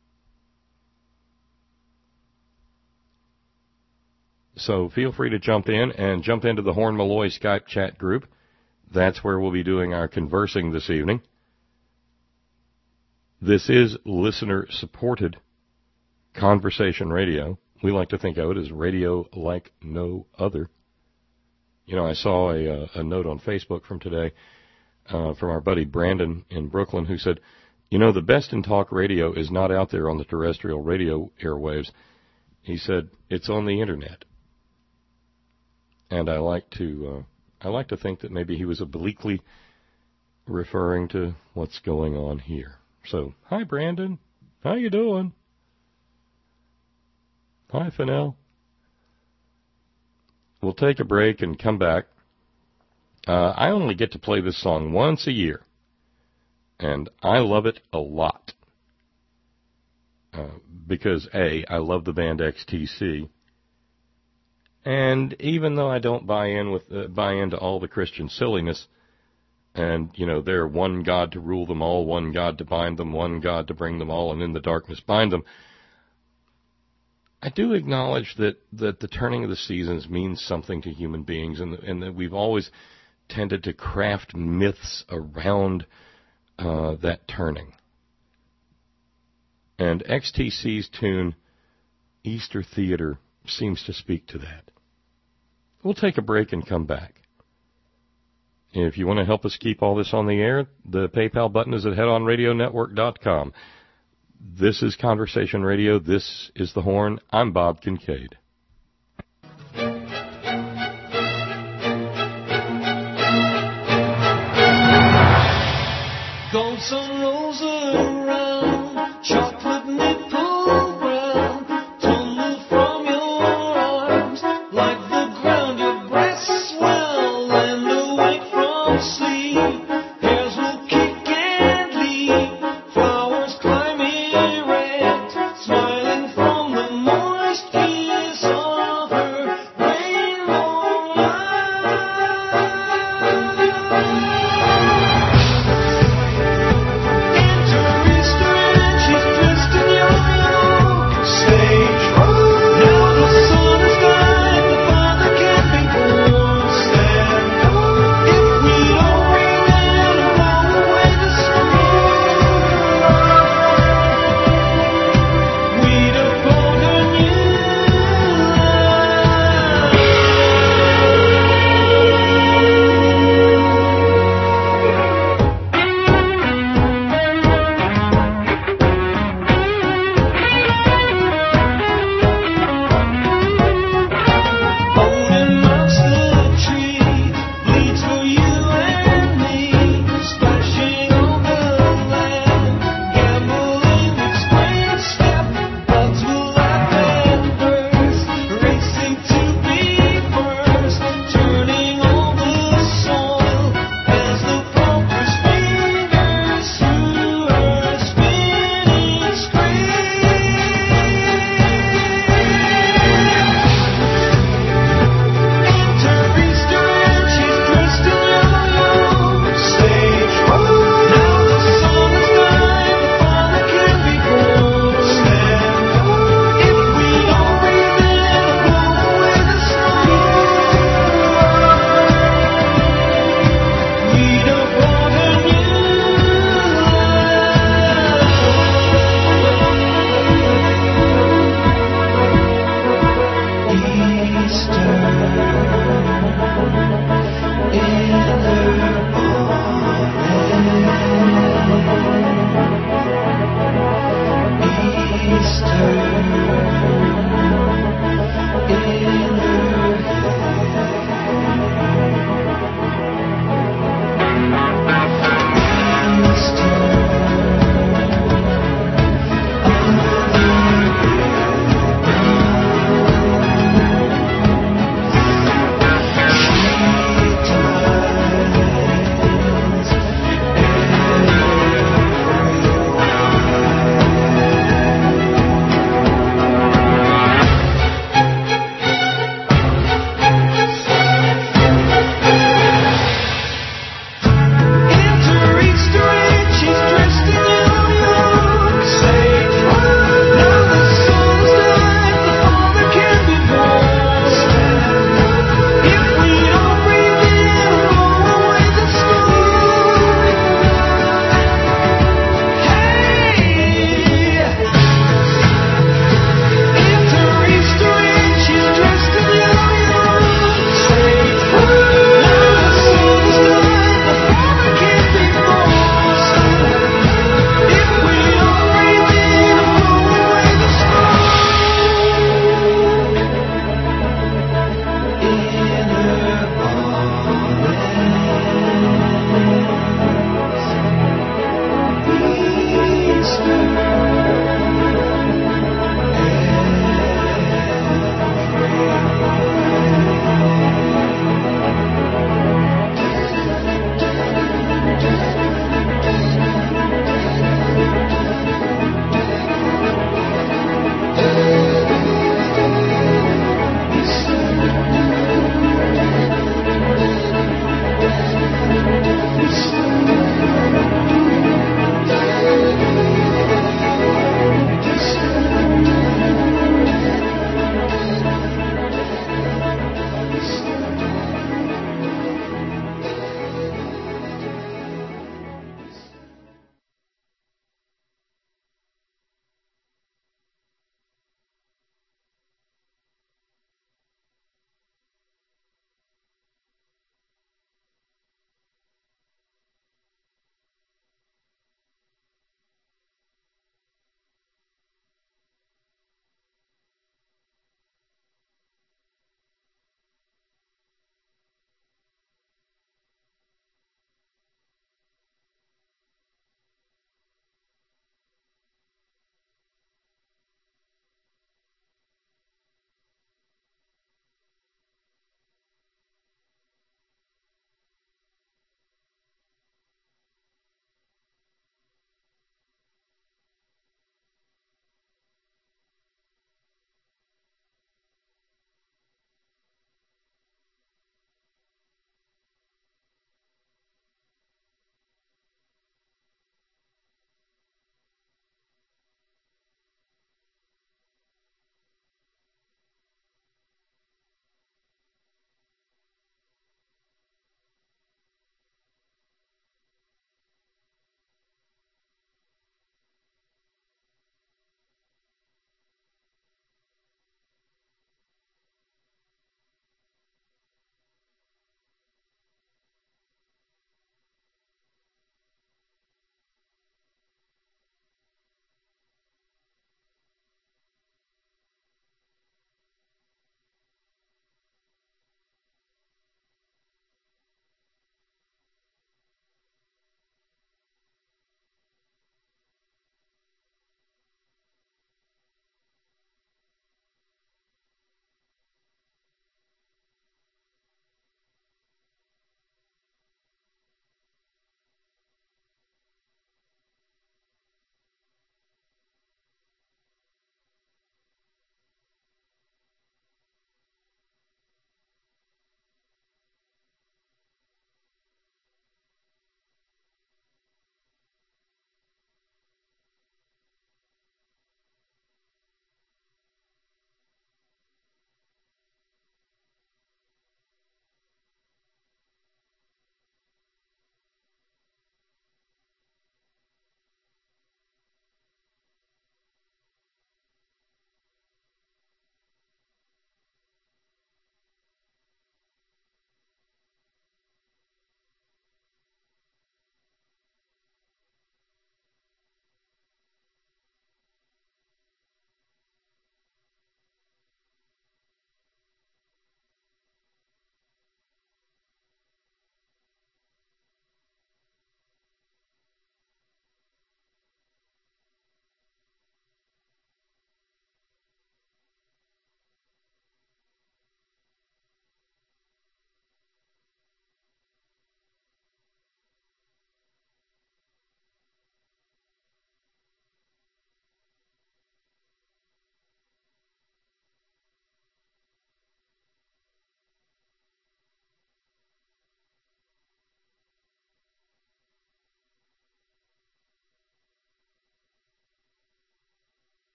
So feel free to jump in and jump into the Horn Malloy Skype chat group. That's where we'll be doing our conversing this evening. This is listener-supported Conversation Radio. We like to think of it as radio like no other. You know, I saw a, a note on Facebook from today uh, from our buddy Brandon in Brooklyn who said, you know, the best in talk radio is not out there on the terrestrial radio airwaves. He said, it's on the Internet. And I like to, uh, I like to think that maybe he was obliquely referring to what's going on here. So, hi, Brandon. How you doing? Hi, Fennell. We'll take a break and come back. Uh, I only get to play this song once a year, and I love it a lot. Uh, because, A, I love the band X T C, and even though I don't buy in with uh, buy into all the Christian silliness, and, you know, they're one God to rule them all, one God to bind them, one God to bring them all, and in the darkness bind them, I do acknowledge that, that the turning of the seasons means something to human beings, and, and that we've always tended to craft myths around uh, that turning. And X T C's tune, Easter Theater, seems to speak to that. We'll take a break and come back. If you want to help us keep all this on the air, the PayPal button is at head on radio network dot com. This is Conversation Radio. This is The Horn. I'm Bob Kincaid. Gold sun rolls around, chocolate nipple brown, tumble from your arms like the ground. Your breasts swell and awake from sleep. Hairs will kick and leap, flowers climbing erect, smiling from the moist kiss of her rainbow light.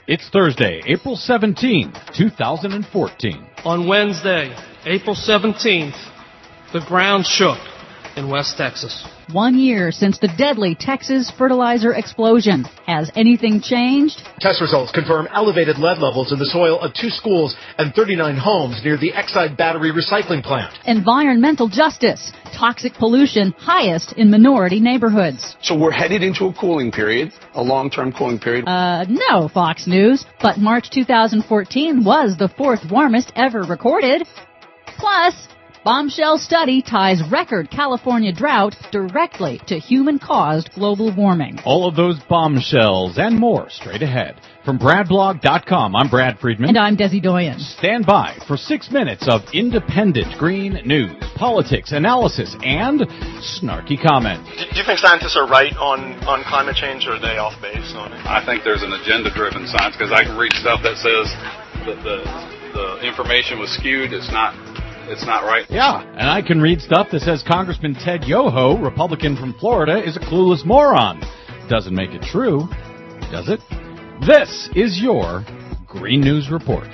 It's Thursday, April seventeenth, two thousand fourteen. On Wednesday, April seventeenth, the ground shook in West Texas. One year since the deadly Texas fertilizer explosion. Has anything changed? Test results confirm elevated lead levels in the soil of two schools and thirty-nine homes near the Exide battery recycling plant. Environmental justice. Toxic pollution highest in minority neighborhoods. So we're headed into a cooling period, a long-term cooling period. Uh, no, Fox News. But March two thousand fourteen was the fourth warmest ever recorded. Plus, bombshell study ties record California drought directly to human-caused global warming. All of those bombshells and more straight ahead. From Brad Blog dot com, I'm Brad Friedman. And I'm Desi Doyen. Stand by for six minutes of independent green news, politics, analysis, and snarky comment. Do you think scientists are right on, on climate change, or are they off base on it? I think there's an agenda-driven science, because I can read stuff that says that the, the information was skewed. It's not... It's not right. Yeah, and I can read stuff that says Congressman Ted Yoho, Republican from Florida, is a clueless moron. Doesn't make it true, does it? This is your Green News Report.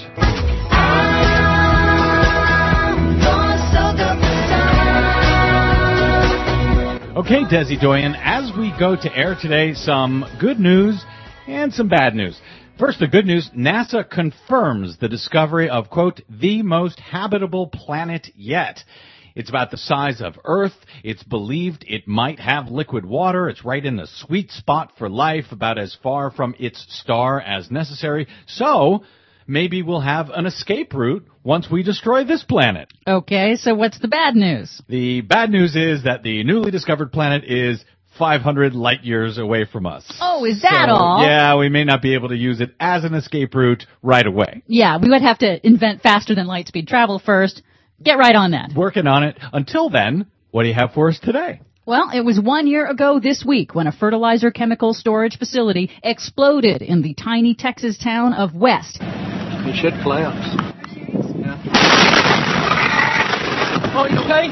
Okay, Desi Doyen, as we go to air today, some good news and some bad news. First, the good news, NASA confirms the discovery of, quote, the most habitable planet yet. It's about the size of Earth. It's believed it might have liquid water. It's right in the sweet spot for life, about as far from its star as necessary. So, maybe we'll have an escape route once we destroy this planet. Okay, so what's the bad news? The bad news is that the newly discovered planet is five hundred light years away from us. Oh, is that so, all? Yeah, we may not be able to use it as an escape route right away. Yeah, we would have to invent faster than light speed travel first. Get right on that. Working on it. Until then, what do you have for us today? Well, it was one year ago this week when a fertilizer chemical storage facility exploded in the tiny Texas town of West. It should collapse. Yeah. Oh, you okay?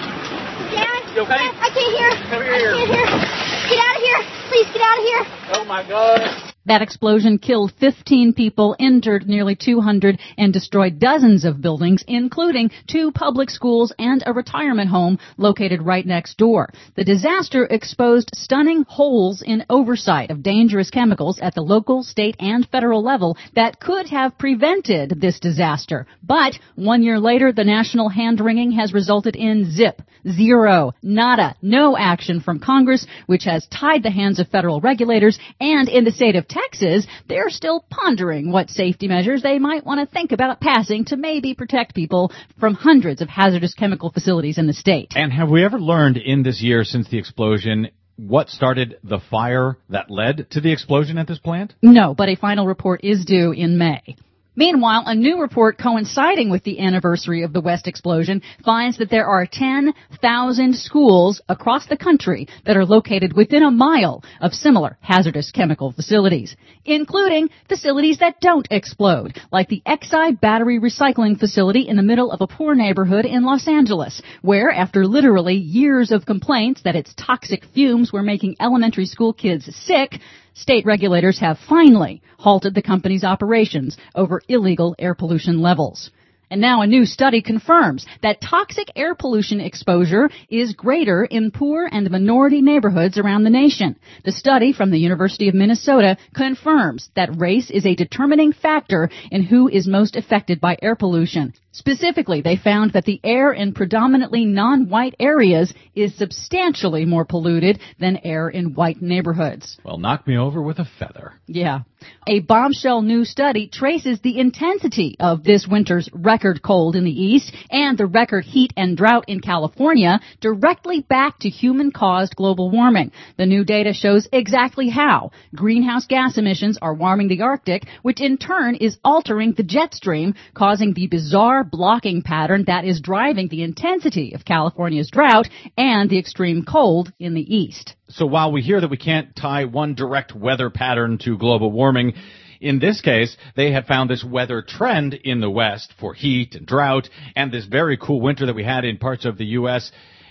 Dad, You okay? Dad, I can't hear. Come here. I can't hear. Get out of here. Please get out of here. Oh, my God. That explosion killed fifteen people, injured nearly two hundred, and destroyed dozens of buildings, including two public schools and a retirement home located right next door. The disaster exposed stunning holes in oversight of dangerous chemicals at the local, state, and federal level that could have prevented this disaster. But one year later, the national hand-wringing has resulted in zip, zero, nada, no action from Congress, which has tied the hands of federal regulators, and in the state of Texas, they're still pondering what safety measures they might want to think about passing to maybe protect people from hundreds of hazardous chemical facilities in the state. And have we ever learned in this year since the explosion what started the fire that led to the explosion at this plant? No, but a final report is due in May. Meanwhile, a new report coinciding with the anniversary of the West explosion finds that there are ten thousand schools across the country that are located within a mile of similar hazardous chemical facilities, including facilities that don't explode, like the Exide battery recycling facility in the middle of a poor neighborhood in Los Angeles, where, after literally years of complaints that its toxic fumes were making elementary school kids sick, state regulators have finally halted the company's operations over illegal air pollution levels. And now a new study confirms that toxic air pollution exposure is greater in poor and minority neighborhoods around the nation. The study from the University of Minnesota confirms that race is a determining factor in who is most affected by air pollution. Specifically, they found that the air in predominantly non-white areas is substantially more polluted than air in white neighborhoods. Well, knock me over with a feather. Yeah. A bombshell new study traces the intensity of this winter's record cold in the east and the record heat and drought in California directly back to human-caused global warming. The new data shows exactly how greenhouse gas emissions are warming the Arctic, which in turn is altering the jet stream, causing the bizarre blocking pattern that is driving the intensity of California's drought and the extreme cold in the east. So while we hear that we can't tie one direct weather pattern to global warming, in this case, they had found this weather trend in the West for heat and drought, and this very cool winter that we had in parts of the U S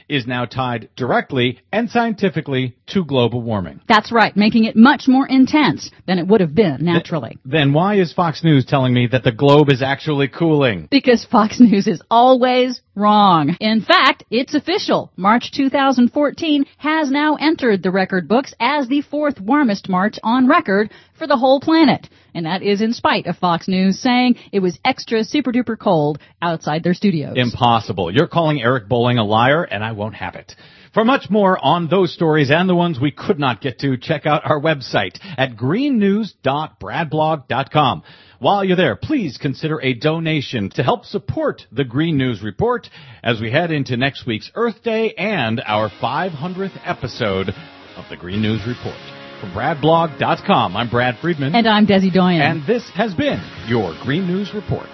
is now tied directly and scientifically to global warming. That's right, making it much more intense than it would have been naturally. Then why is Fox News telling me that the globe is actually cooling? Because Fox News is always wrong. In fact, it's official. March two thousand fourteen has now entered the record books as the fourth warmest March on record for the whole planet. And that is in spite of Fox News saying it was extra super duper cold outside their studios. Impossible. You're calling Eric Bolling a liar, and I won't have it. For much more on those stories and the ones we could not get to, check out our website at green news dot brad blog dot com. While you're there, please consider a donation to help support the Green News Report as we head into next week's Earth Day and our five hundredth episode of the Green News Report. From brad blog dot com, I'm Brad Friedman. And I'm Desi Doyen. And this has been your Green News Report.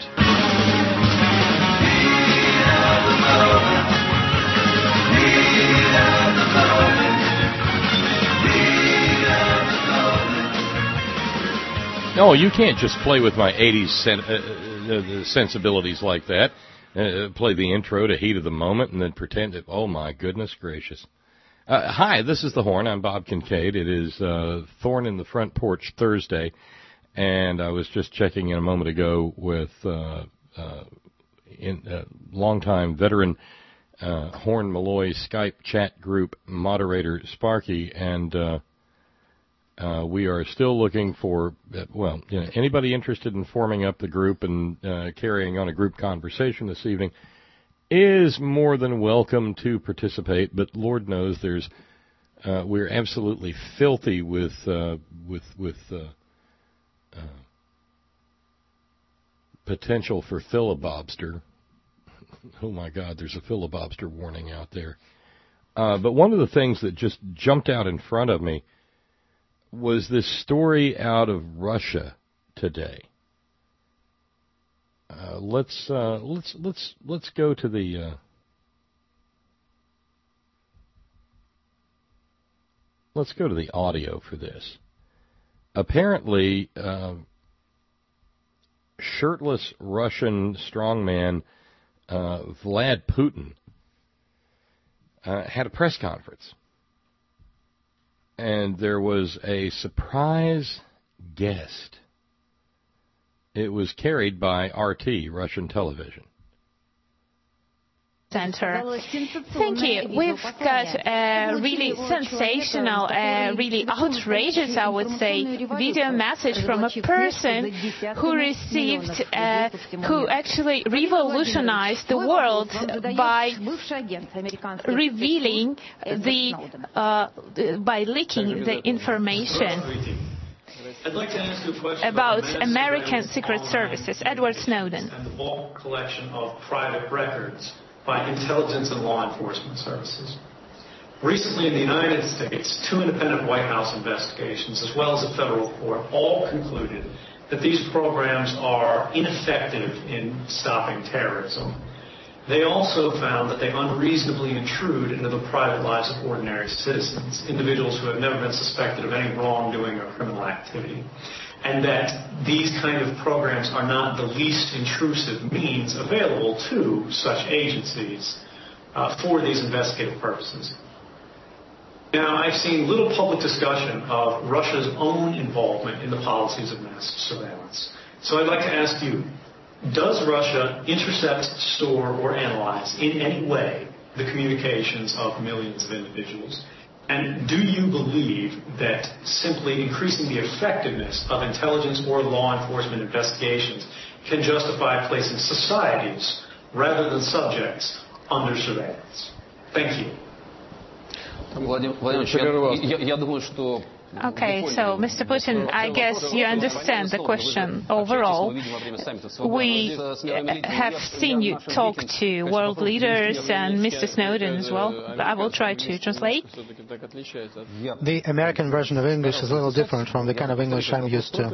No, you can't just play with my eighties sen- uh, uh, sensibilities like that. Uh, play the intro to Heat of the Moment and then pretend that, oh, my goodness gracious. Uh, hi, this is The Horn. I'm Bob Kincaid. It is uh, Thorn in the Front Porch Thursday, and I was just checking in a moment ago with uh, uh, in, uh, longtime veteran uh, Horn Malloy Skype chat group moderator Sparky, and uh, uh, we are still looking for, uh, well, you know, anybody interested in forming up the group and uh, carrying on a group conversation this evening is more than welcome to participate, but Lord knows there's uh, we're absolutely filthy with uh, with with uh, uh, potential for filibobster. Oh my God, there's a filibobster warning out there. Uh, but one of the things that just jumped out in front of me was this story out of Russia today. Uh, let's uh, let's let's let's go to the uh, let's go to the audio for this. Apparently, uh, shirtless Russian strongman uh, Vlad Putin uh, had a press conference, and there was a surprise guest. It was carried by R T, Russian television. Center. Thank you. We've got a really sensational, uh, really outrageous, I would say, video message from a person who received, uh, who actually revolutionized the world by revealing the, uh, by leaking the information I'd like to ask you a question about American Secret Services, Edward Snowden. And the bulk collection of private records by intelligence and law enforcement services. Recently in the United States, two independent White House investigations, as well as a federal court, all concluded that these programs are ineffective in stopping terrorism. They also found that they unreasonably intrude into the private lives of ordinary citizens, individuals who have never been suspected of any wrongdoing or criminal activity, and that these kind of programs are not the least intrusive means available to such agencies uh, for these investigative purposes. Now, I've seen little public discussion of Russia's own involvement in the policies of mass surveillance. So I'd like to ask you, does Russia intercept, store, or analyze in any way the communications of millions of individuals? And do you believe that simply increasing the effectiveness of intelligence or law enforcement investigations can justify placing societies rather than subjects under surveillance? Thank you. Okay, so Mister Putin, I guess you understand the question. Overall, we have seen you talk to world leaders and Mister Snowden as well. I will try to translate. The American version of English is a little different from the kind of English I'm used to.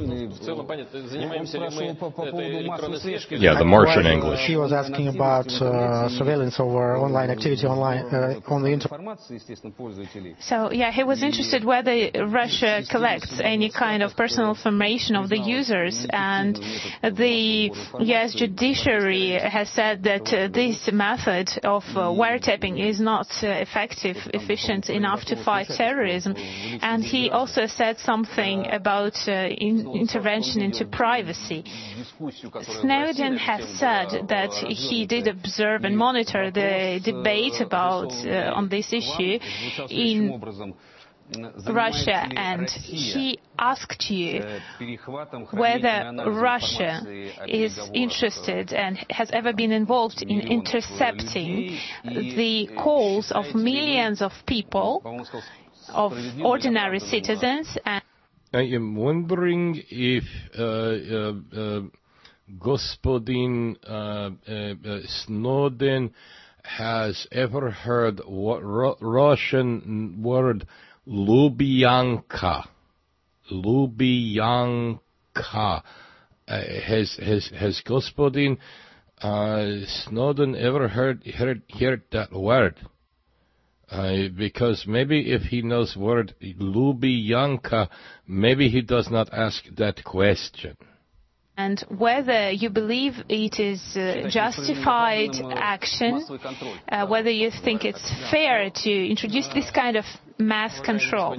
Yeah, the Martian English. He was asking about uh, surveillance over online activity online uh, on the internet. So, yeah, he was interested whether Russia collects any kind of personal information of the users, and the U S judiciary has said that uh, this method of uh, wiretapping is not uh, effective, efficient enough to fight terrorism. And he also said something about uh, in intervention into privacy. Snowden has said that he did observe and monitor the debate about uh, on this issue in Russia, and he asked you whether Russia is interested and has ever been involved in intercepting the calls of millions of people, of ordinary citizens. And I am wondering if uh, uh, uh, Господин uh, uh, uh, Snowden has ever heard what Ru- Russian word Lubyanka. Lubyanka. Uh, has has has Господин uh, Snowden ever heard heard heard that word? Uh, because maybe if he knows word Lubyanka, maybe he does not ask that question. And whether you believe it is uh, justified action, uh, whether you think it's fair to introduce this kind of mass control.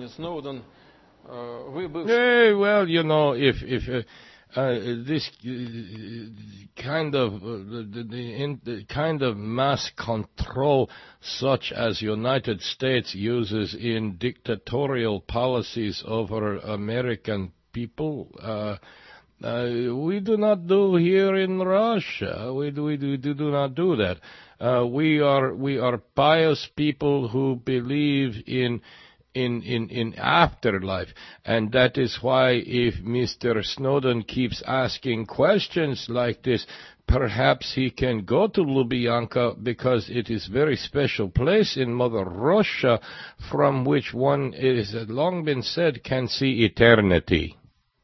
Hey, well, you know, if if uh, uh, this uh, kind of uh, the, the, in, the kind of mass control, such as United States uses in dictatorial policies over American people. Uh, Uh, we do not do here in Russia. We do, we do, do not do that. Uh, we are we are pious people who believe in in in in afterlife, and that is why if Mister Snowden keeps asking questions like this, perhaps he can go to Lubyanka, because it is a very special place in Mother Russia, from which one, it has long been said, can see eternity.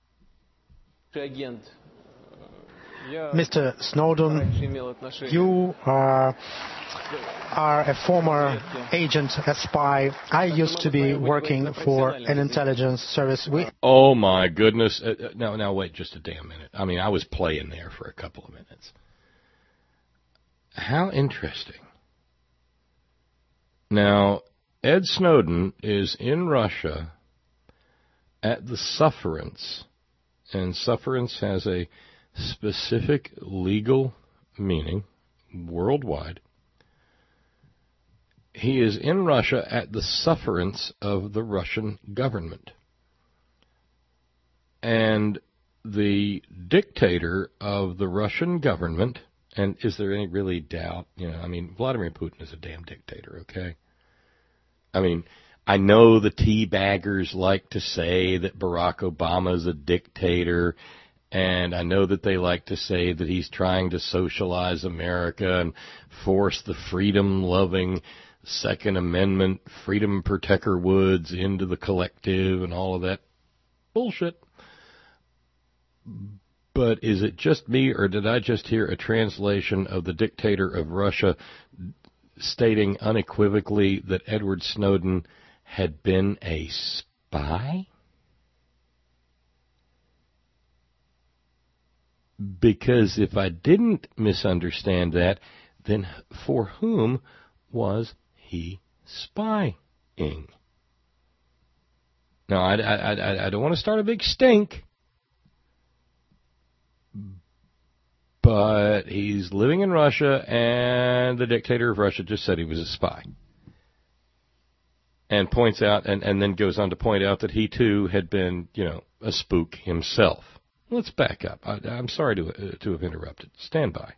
Mister Snowden, you are, are a former agent, a spy. I used to be working for an intelligence service. We oh, my goodness. Uh, now, now, wait just a damn minute. I mean, I was playing there for a couple of minutes. How interesting. Now, Ed Snowden is in Russia at the sufferance. And sufferance has a specific legal meaning worldwide. He is in Russia at the sufferance of the Russian government. And the dictator of the Russian government, and is there any really doubt? You know, I mean, Vladimir Putin is a damn dictator, okay? I mean, I know the teabaggers like to say that Barack Obama is a dictator, and I know that they like to say that he's trying to socialize America and force the freedom-loving Second Amendment, Freedom Protector Woods into the collective and all of that bullshit. But is it just me, or did I just hear a translation of the dictator of Russia stating unequivocally that Edward Snowden had been a spy? Because if I didn't misunderstand that, then for whom was he spying? Now, I, I, I, I don't want to start a big stink, but he's living in Russia, and the dictator of Russia just said he was a spy. And points out, and, and then goes on to point out that he, too, had been, you know, a spook himself. Let's back up. I, I'm sorry to uh, to have interrupted. Stand by.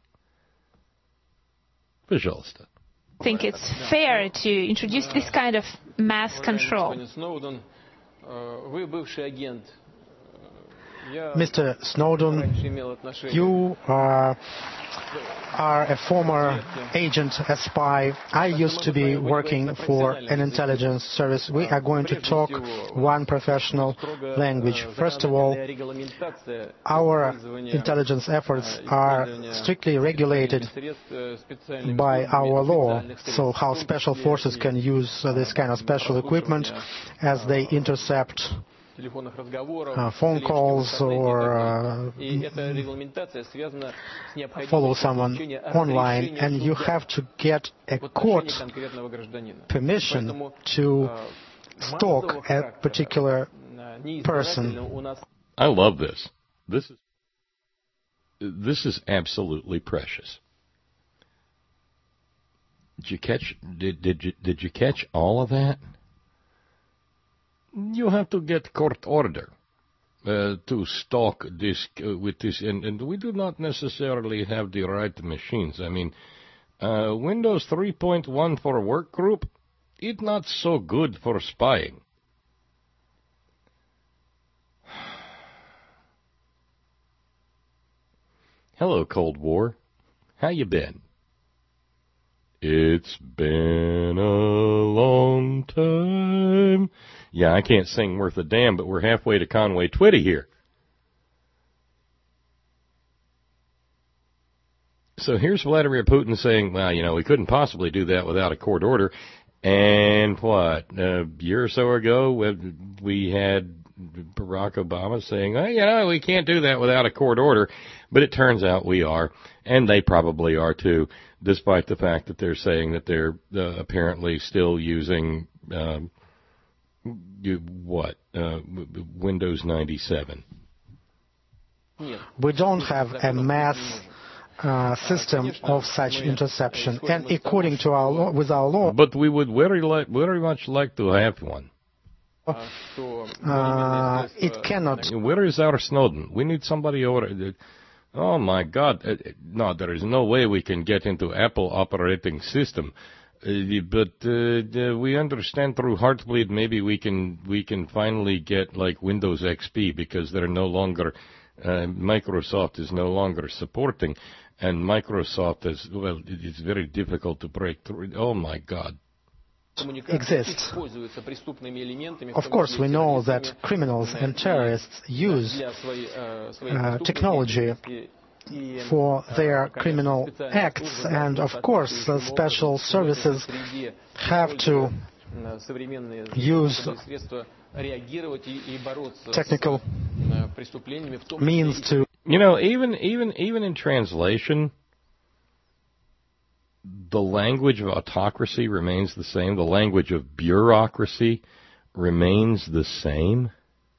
Пожалуйста. I think it's fair to introduce this kind of mass control. Mister Snowden, you uh, are a former agent, a spy. I used to be working for an intelligence service. We are going to talk one professional language. First of all, our intelligence efforts are strictly regulated by our law. So how special forces can use uh, this kind of special equipment as they intercept Uh, phone calls or uh, follow someone online, and you have to get a court permission to stalk a particular person. I love this. This is this is absolutely precious. Did you catch? Did did you did you catch all of that? You have to get court order uh, to stalk this uh, with this, and, and we do not necessarily have the right machines. I mean, uh, Windows three point one for work group, it's not so good for spying. Hello, Cold War. How you been? It's been a long time. Yeah, I can't sing worth a damn, but we're halfway to Conway Twitty here. So here's Vladimir Putin saying, well, you know, we couldn't possibly do that without a court order. And what, a year or so ago, we had Barack Obama saying, oh, you know, we can't do that without a court order. But it turns out we are, and they probably are too, despite the fact that they're saying that they're uh, apparently still using, um, you, what, uh, Windows ninety-seven. We don't have a mass uh, system of such interception, and according to our law, with our law. But we would very like, very much like to have one. Uh, it cannot. Where is our Snowden? We need somebody over. Oh my God! No, there is no way we can get into Apple operating system. Uh, but uh, we understand through Heartbleed maybe we can we can finally get like Windows X P because they're no longer uh, Microsoft is no longer supporting, and Microsoft is well. It's very difficult to break through. Oh my God. Exists. Of course, we know that criminals and terrorists use uh, technology for their criminal acts, and of course, uh, special services have to use technical means to. You know, even even even in translation, the language of autocracy remains the same. The language of bureaucracy remains the same.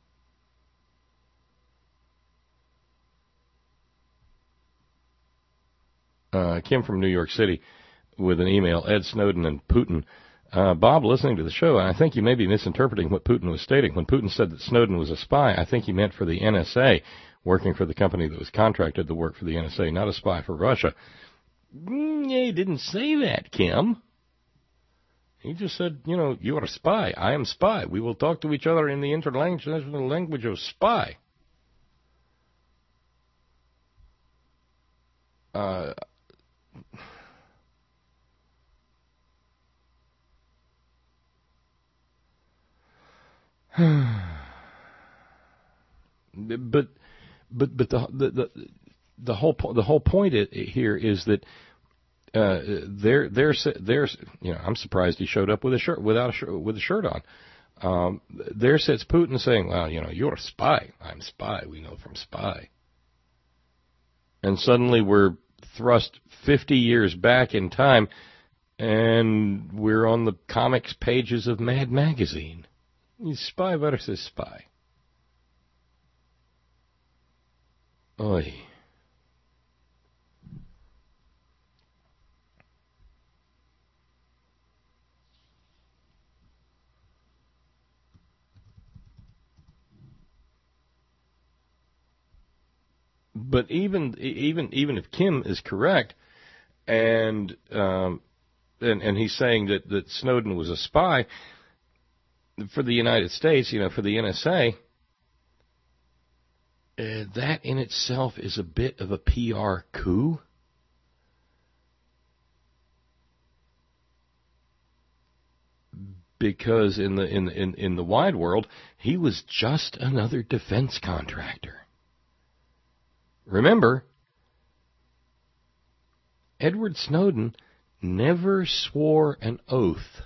Uh, Kim from New York City with an email, Ed Snowden and Putin. Uh, Bob, listening to the show, I think you may be misinterpreting what Putin was stating. When Putin said that Snowden was a spy, I think he meant for the N S A, working for the company that was contracted to work for the N S A, not a spy for Russia. Mm, yeah, he didn't say that, Kim. He just said, you know, you are a spy. I am spy. We will talk to each other in the international language of spy. Uh... but but but the the the, the whole po- the whole point here is that uh, there there's there's you know I'm surprised he showed up with a shirt without a shirt, with a shirt on. Um, there sits Putin saying, "Well, you know, you're a spy. I'm a spy. We know from spy." And suddenly we're thrust fifty years back in time, and we're on the comics pages of Mad Magazine. Spy versus spy. Oy. But even even even if Kim is correct, and um, and and he's saying that, that Snowden was a spy for the United States, you know, for the N S A, uh, that in itself is a bit of a P R coup. Because in the in in in the wide world, he was just another defense contractor. Remember, Edward Snowden never swore an oath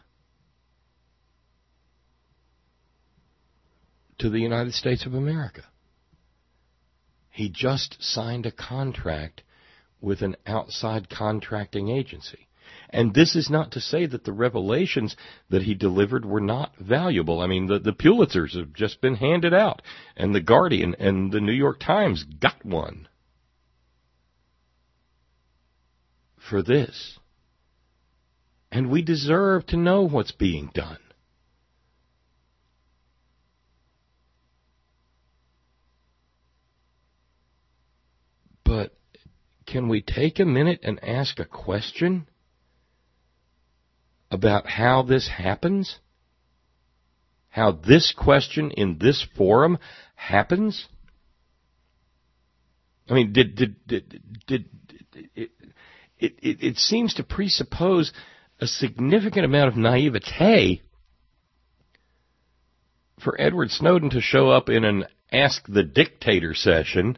to the United States of America. He just signed a contract with an outside contracting agency. And this is not to say that the revelations that he delivered were not valuable. I mean, the, the Pulitzers have just been handed out, and the Guardian and the New York Times got one for this. And we deserve to know what's being done. But can we take a minute and ask a question about how this happens? How this question in this forum happens? I mean, did did did, did it, it, it, it seems to presuppose a significant amount of naivete for Edward Snowden to show up in an Ask the Dictator session.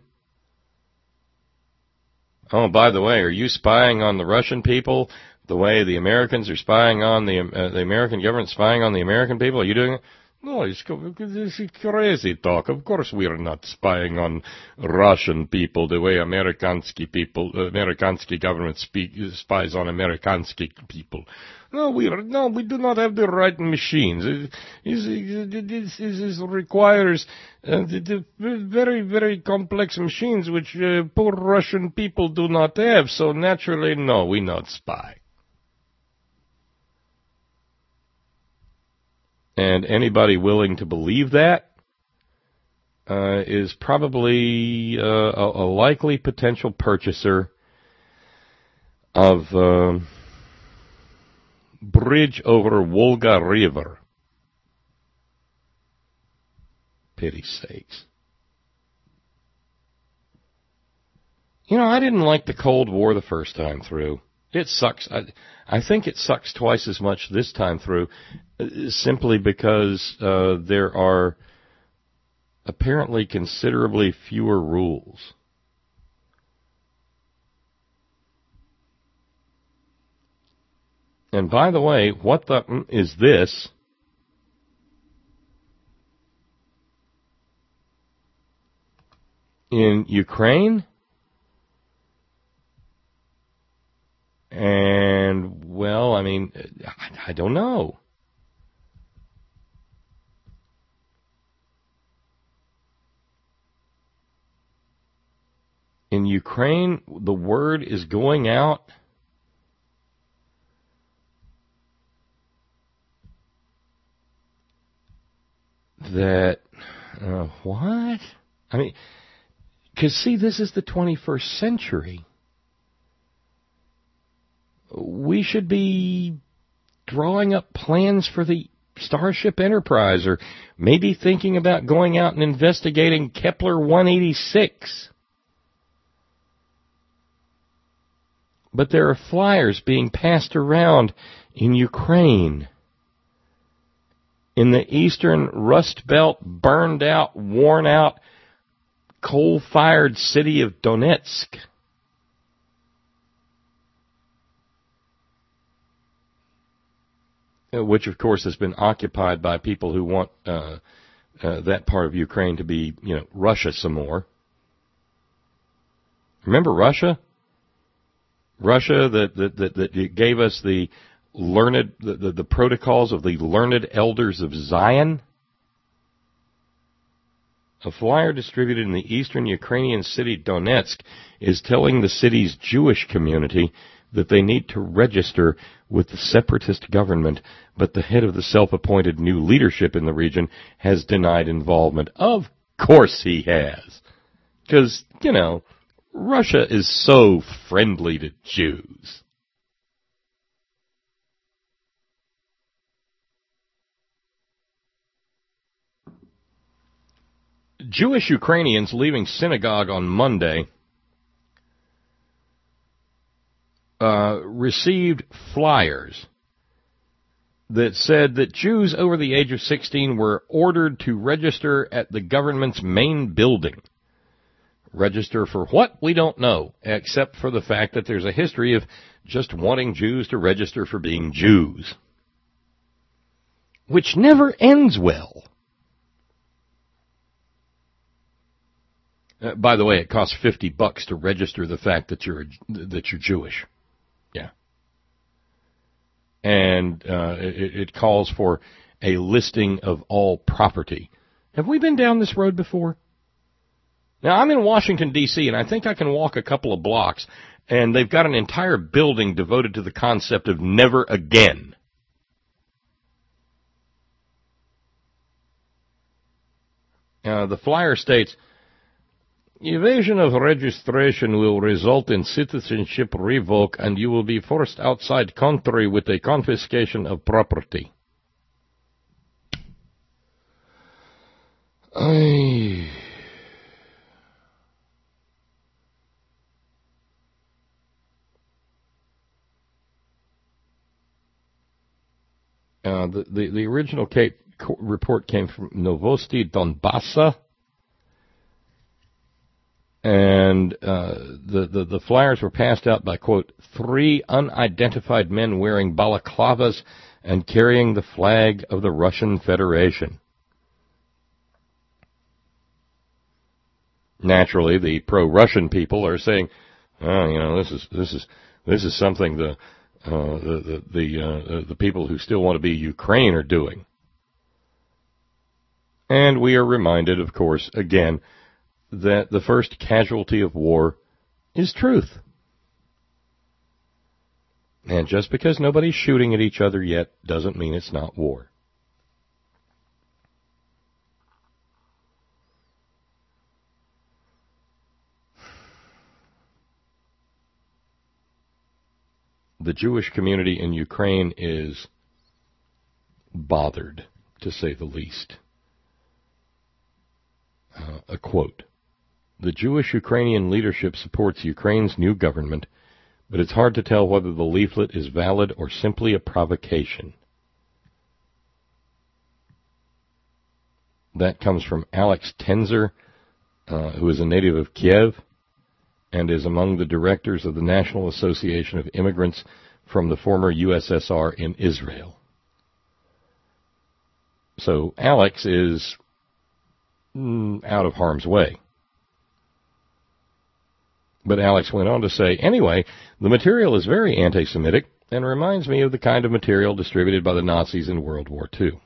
Oh, by the way, are you spying on the Russian people the way the Americans are spying on the uh, the American government spying on the American people? Are you doing it? No, it's, it's crazy talk. Of course we are not spying on Russian people the way Amerikansky people, uh, Amerikansky government speak, spies on Amerikansky people. No, we are, no, we do not have the right machines. It, it, it, it requires uh, the, the very, very complex machines which uh, poor Russian people do not have. So naturally, no, we not spy. And anybody willing to believe that uh, is probably uh, a, a likely potential purchaser of uh, bridge over Volga River. Pity's sakes. You know, I didn't like the Cold War the first time through. It sucks. I, I think it sucks twice as much this time through, uh, simply because uh, there are apparently considerably fewer rules. And by the way, what the is this? In Ukraine? And, well, I mean, I, I don't know. In Ukraine, the word is going out that, uh, what? I mean, because, see, this is the twenty-first century. We should be drawing up plans for the Starship Enterprise, or maybe thinking about going out and investigating Kepler one eighty-six. But there are flyers being passed around in Ukraine, in the eastern Rust Belt, burned out, worn out, coal-fired city of Donetsk. Which, of course, has been occupied by people who want uh, uh, that part of Ukraine to be, you know, Russia some more. Remember Russia? Russia that that that, that gave us the learned the, the, the protocols of the learned elders of Zion. A flyer distributed in the eastern Ukrainian city Donetsk is telling the city's Jewish community that they need to register with the separatist government, but the head of the self-appointed new leadership in the region has denied involvement. Of course he has. Because, you know, Russia is so friendly to Jews. Jewish Ukrainians leaving synagogue on Monday uh, received flyers that said that Jews over the age of sixteen were ordered to register at the government's main building. Register for what? We don't know, except for the fact that there's a history of just wanting Jews to register for being Jews, which never ends well. Uh, by the way, it costs fifty bucks to register the fact that you're that you're Jewish. Yeah. And uh, it, it calls for a listing of all property. Have we been down this road before? Now, I'm in Washington, D C, and I think I can walk a couple of blocks, and they've got an entire building devoted to the concept of never again. Uh, the flyer states, evasion of registration will result in citizenship revoke, and you will be forced outside country with a confiscation of property. Ay. Uh, the, the, the original Kate report came from Novosti Donbassa, and uh, the, the, the flyers were passed out by, quote, three unidentified men wearing balaclavas and carrying the flag of the Russian Federation. Naturally, the pro-Russian people are saying, oh, you know, this is this is this is something the Uh, the the the, uh, the people who still want to be Ukraine are doing. And we are reminded, of course, again, that the first casualty of war is truth. And just because nobody's shooting at each other yet doesn't mean it's not war. The Jewish community in Ukraine is bothered, to say the least. Uh, a quote, the Jewish Ukrainian leadership supports Ukraine's new government, but it's hard to tell whether the leaflet is valid or simply a provocation. That comes from Alex Tenzer, uh, who is a native of Kiev, and is among the directors of the National Association of Immigrants from the former U S S R in Israel. So Alex is mm, out of harm's way. But Alex went on to say, anyway, the material is very anti-Semitic and reminds me of the kind of material distributed by the Nazis in World War Two.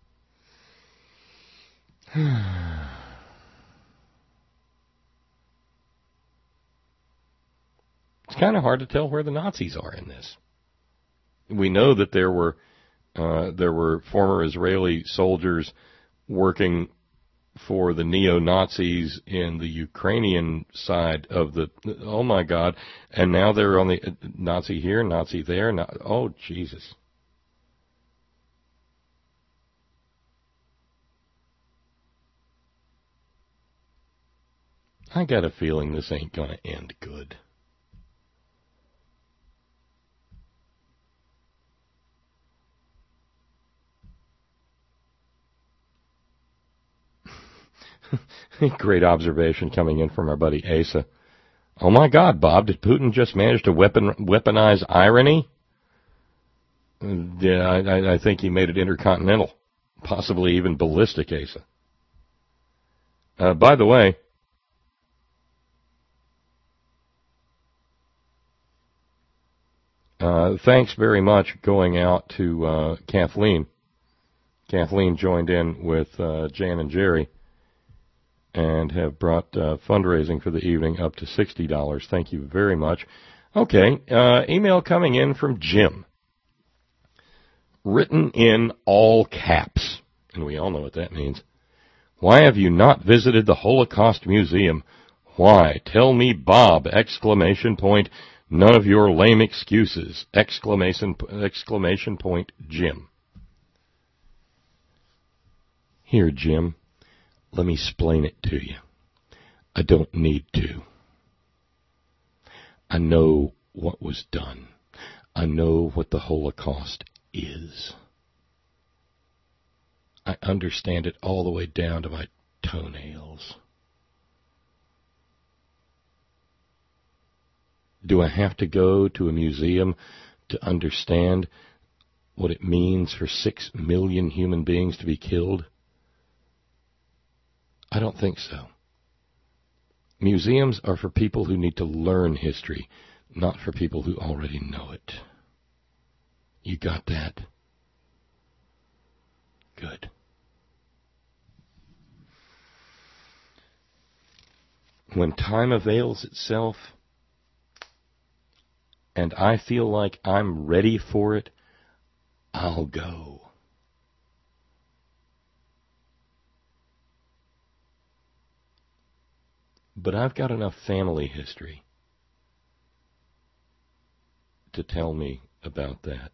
It's kind of hard to tell where the Nazis are in this. We know that there were uh, there were former Israeli soldiers working for the neo-Nazis in the Ukrainian side of the, oh my God, and now they're on the uh, Nazi here, Nazi there, not, oh Jesus. I got a feeling this ain't going to end good. Great observation coming in from our buddy Asa. Oh my God, Bob, did Putin just manage to weapon, weaponize irony? Yeah, I, I think he made it intercontinental, possibly even ballistic, Asa. Uh, by the way, uh, thanks very much going out to uh, Kathleen. Kathleen joined in with uh, Jan and Jerry and have brought uh, fundraising for the evening up to sixty dollars. Thank you very much. Okay, uh, email coming in from Jim. Written in all caps, and we all know what that means. Why have you not visited the Holocaust Museum? Why? Tell me, Bob! Exclamation point. None of your lame excuses! Exclamation, exclamation point, Jim. Here, Jim. Let me explain it to you. I don't need to. I know what was done. I know what the Holocaust is. I understand it all the way down to my toenails. Do I have to go to a museum to understand what it means for six million human beings to be killed? I don't think so. Museums are for people who need to learn history, not for people who already know it. You got that? Good. When time avails itself, and I feel like I'm ready for it, I'll go. But I've got enough family history to tell me about that.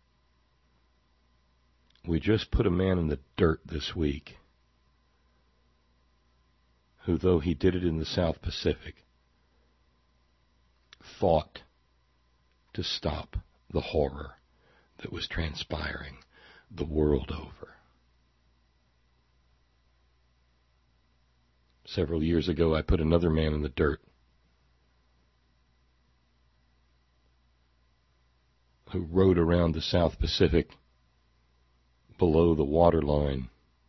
We just put a man in the dirt this week who, though he did it in the South Pacific, fought to stop the horror that was transpiring the world over. Several years ago, I put another man in the dirt who rode around the South Pacific below the waterline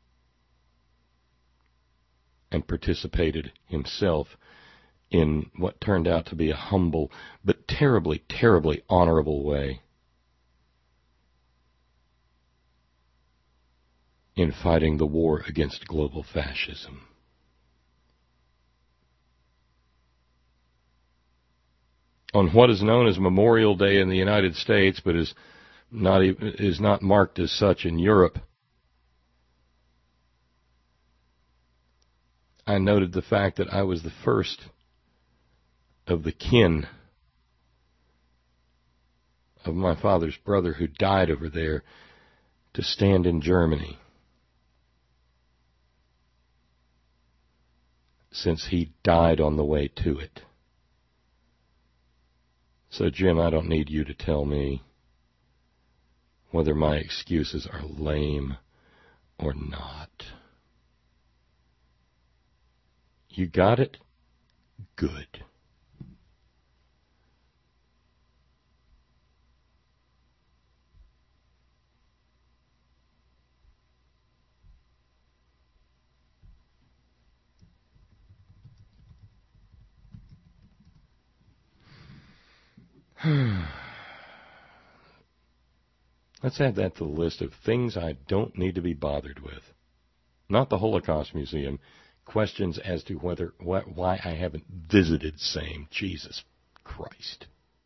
and participated himself in what turned out to be a humble but terribly, terribly honorable way in fighting the war against global fascism. On what is known as Memorial Day in the United States, but is not is not marked as such in Europe, I noted the fact that I was the first of the kin of my father's brother who died over there to stand in Germany, since he died on the way to it. So, Jim, I don't need you to tell me whether my excuses are lame or not. You got it? Good. Let's add that to the list of things I don't need to be bothered with. Not the Holocaust Museum. Questions as to whether wh- why I haven't visited same. Jesus Christ.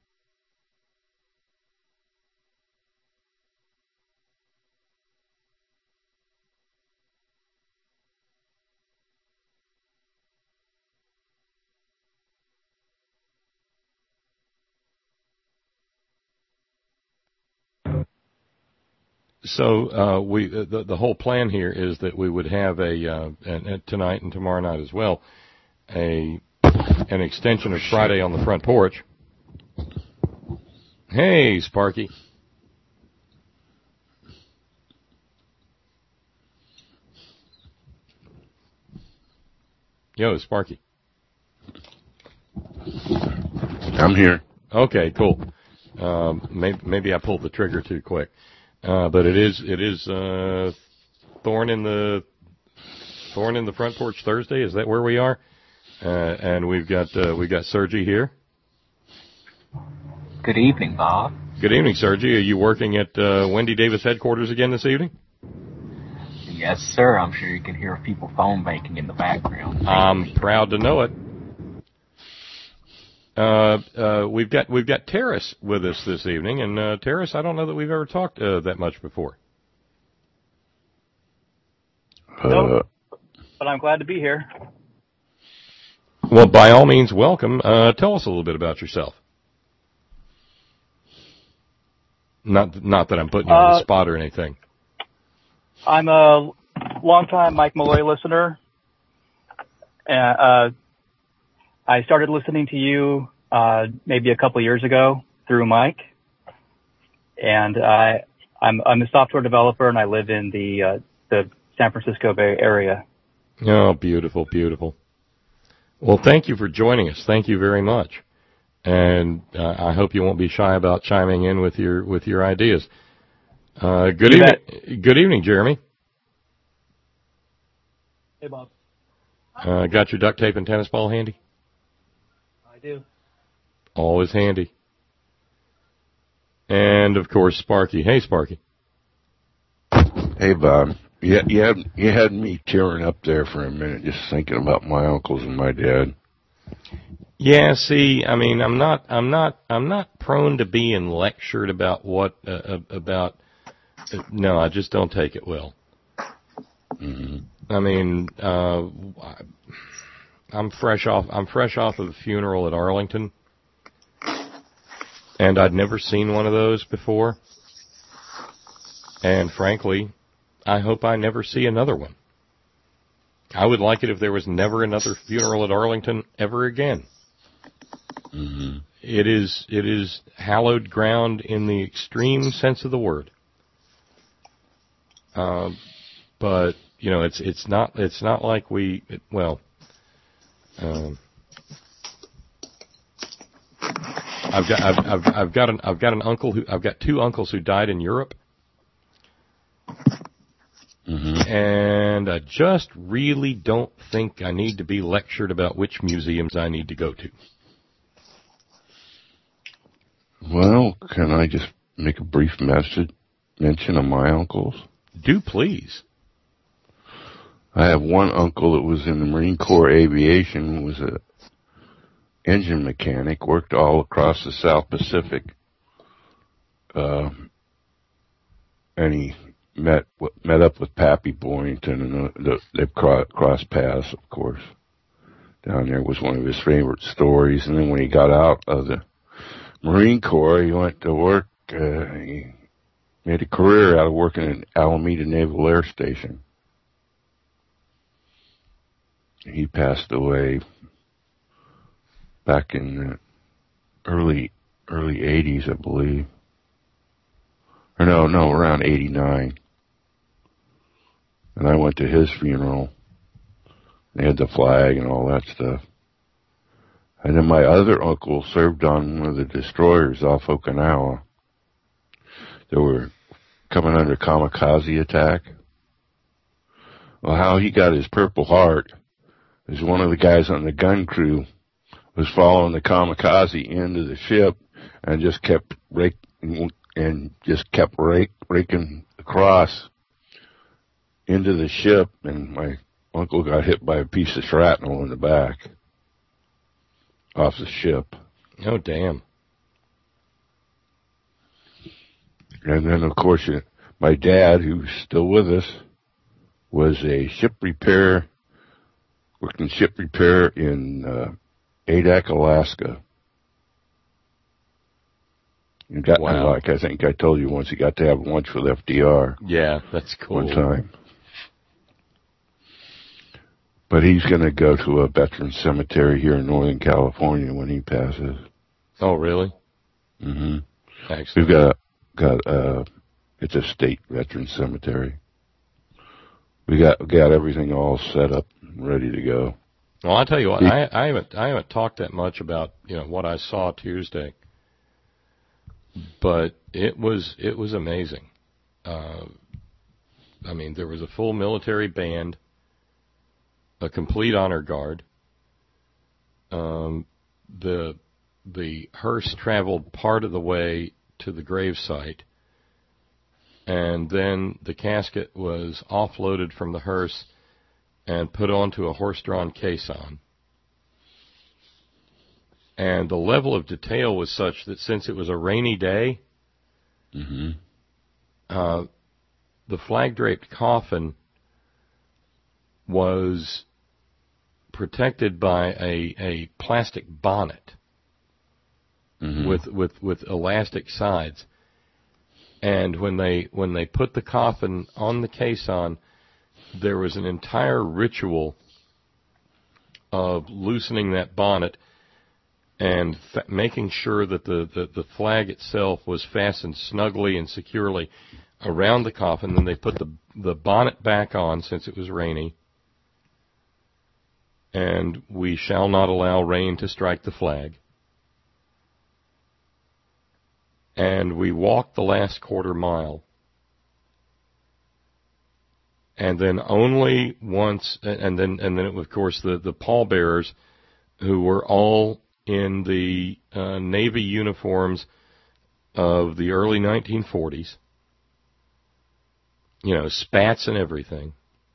So uh, we the, the whole plan here is that we would have a uh, and, and tonight and tomorrow night as well a an extension of Friday on the Front Porch. Hey, Sparky. Yo, Sparky. I'm here. Okay, cool. Um, maybe, maybe I pulled the trigger too quick. Uh, but it is it is uh, Thorn in the Thorn in the Front Porch Thursday. Is that where we are? Uh, and we've got uh, we've got Sergi here. Good evening, Bob. Good evening, Sergi. Are you working at uh, Wendy Davis headquarters again this evening? Yes, sir. I'm sure you can hear people phone banking in the background. I'm proud to know it. Uh, uh, we've got we've got Terrace with us this evening, and uh, Terrace, I don't know that we've ever talked uh, that much before. No, but I'm glad to be here. Well, by all means, welcome. Uh, tell us a little bit about yourself. Not not that I'm putting you on the Uh, spot or anything. I'm a longtime Mike Malloy listener, Uh, uh, I started listening to you uh, maybe a couple years ago through Mike, and I, I'm, I'm a software developer, and I live in the uh, the San Francisco Bay Area. Oh, beautiful, beautiful. Well, thank you for joining us. Thank you very much, and uh, I hope you won't be shy about chiming in with your with your ideas. Uh, good You evening, bet. good evening, Jeremy. Hey, Bob. Uh, got your duct tape and tennis ball handy? I do. Always handy. And, of course, Sparky. Hey, Sparky. Hey, Bob. You, you, had, you had me tearing up there for a minute just thinking about my uncles and my dad. Yeah, see, I mean, I'm not, I'm not, I'm not prone to being lectured about what, uh, about, uh, no, I just don't take it well. Mm-hmm. I mean, uh, I'm fresh off, I'm fresh off of the funeral at Arlington, and I'd never seen one of those before, and frankly, I hope I never see another one. I would like it if there was never another funeral at Arlington ever again. Mm-hmm. It is it is hallowed ground in the extreme sense of the word. Uh, but you know, it's it's not it's not like we it, well. Um, I've got I've, I've I've got an I've got an uncle who I've got two uncles who died in Europe. Mm-hmm. And I just really don't think I need to be lectured about which museums I need to go to. Well, can I just make a brief message, mention of my uncles? Do please. I have one uncle that was in the Marine Corps Aviation, was a engine mechanic, worked all across the South Pacific, uh, and he met met up with Pappy Boynton, and uh, the, they crossed paths, of course. Down there was one of his favorite stories. And then when he got out of the Marine Corps, he went to work. Uh, he made a career out of working at Alameda Naval Air Station. He passed away back in the early early eighties, I believe. Or no, no, around eighty-nine. And I went to his funeral. They had the flag and all that stuff. And then my other uncle served on one of the destroyers off Okinawa. They were coming under kamikaze attack. Well, how he got his Purple Heart is one of the guys on the gun crew was following the kamikaze into the ship and just kept raking and just kept rake, raking across into the ship, and my uncle got hit by a piece of shrapnel in the back off the ship. Oh, damn. And then, of course, my dad, who's still with us, was a ship repair, worked in ship repair in uh, Adak, Alaska. You got, wow. Like I think I told you once, he got to have lunch with F D R. Yeah, that's cool. One time. But he's going to go to a veteran cemetery here in Northern California when he passes. Oh, really? Mm-hmm. Excellent. We've got, got, uh, it's a state veteran cemetery. We got, got everything all set up, ready to go. Well, I'll tell you what, I, I haven't, I haven't talked that much about, you know, what I saw Tuesday, but it was, it was amazing. Uh, I mean, there was a full military band, a complete honor guard. Um, the the hearse traveled part of the way to the gravesite, and then the casket was offloaded from the hearse and put onto a horse-drawn caisson. And the level of detail was such that since it was a rainy day, mm-hmm. uh, the flag-draped coffin was protected by a, a plastic bonnet mm-hmm. with, with, with elastic sides. And when they when they put the coffin on the caisson, there was an entire ritual of loosening that bonnet and fa- making sure that the, the, the flag itself was fastened snugly and securely around the coffin. Then they put the, the bonnet back on since it was rainy. And we shall not allow rain to strike the flag. And we walked the last quarter mile. And then only once, and then, and then of course the, the pallbearers, who were all in the uh, Navy uniforms of the early nineteen forties, you know, spats and everything,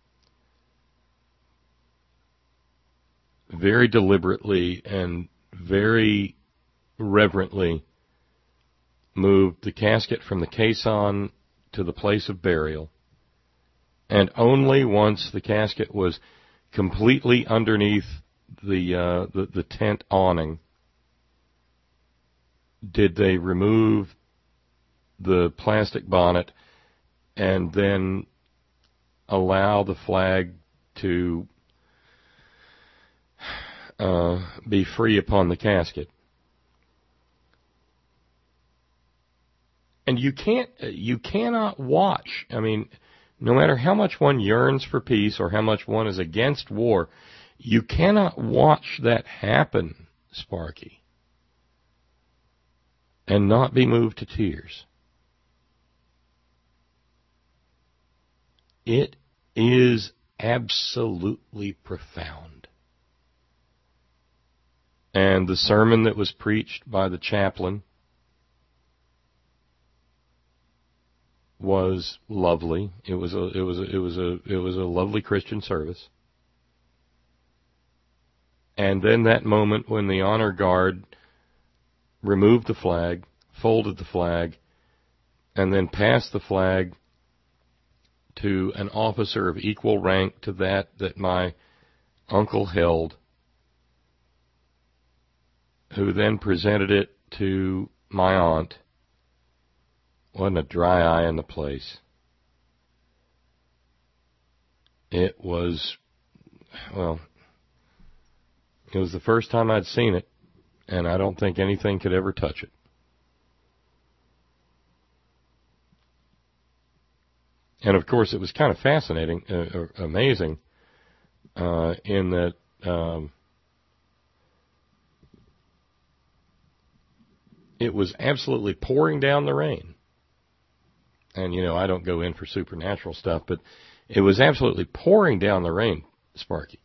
very deliberately and very reverently moved the casket from the caisson to the place of burial. And only once the casket was completely underneath the, uh, the the tent awning did they remove the plastic bonnet and then allow the flag to uh, be free upon the casket. And you can't, you cannot watch. I mean, no matter how much one yearns for peace or how much one is against war, you cannot watch that happen, Sparky, and not be moved to tears. It is absolutely profound. And the sermon that was preached by the chaplain was lovely. It was a it was a, it was a it was a lovely Christian service. And then that moment when the honor guard removed the flag, folded the flag, and then passed the flag to an officer of equal rank to that that my uncle held, who then presented it to my aunt. Wasn't a dry eye in the place. It was, well, it was the first time I'd seen it, and I don't think anything could ever touch it. And of course, it was kind of fascinating, uh, amazing, uh, in that um, it was absolutely pouring down the rain. And, you know, I don't go in for supernatural stuff, but it was absolutely pouring down the rain, Sparky.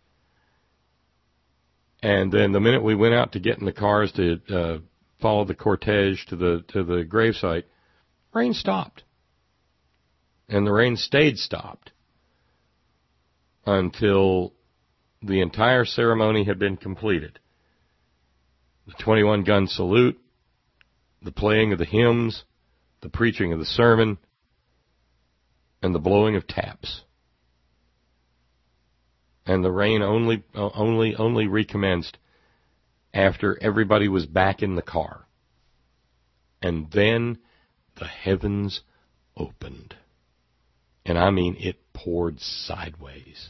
And then the minute we went out to get in the cars to uh, follow the cortege to the to the gravesite, rain stopped. And the rain stayed stopped until the entire ceremony had been completed. The twenty-one gun salute, the playing of the hymns, the preaching of the sermon, and the blowing of taps. And the rain only uh, only only recommenced after everybody was back in the car. And then the heavens opened. And I mean, it poured sideways.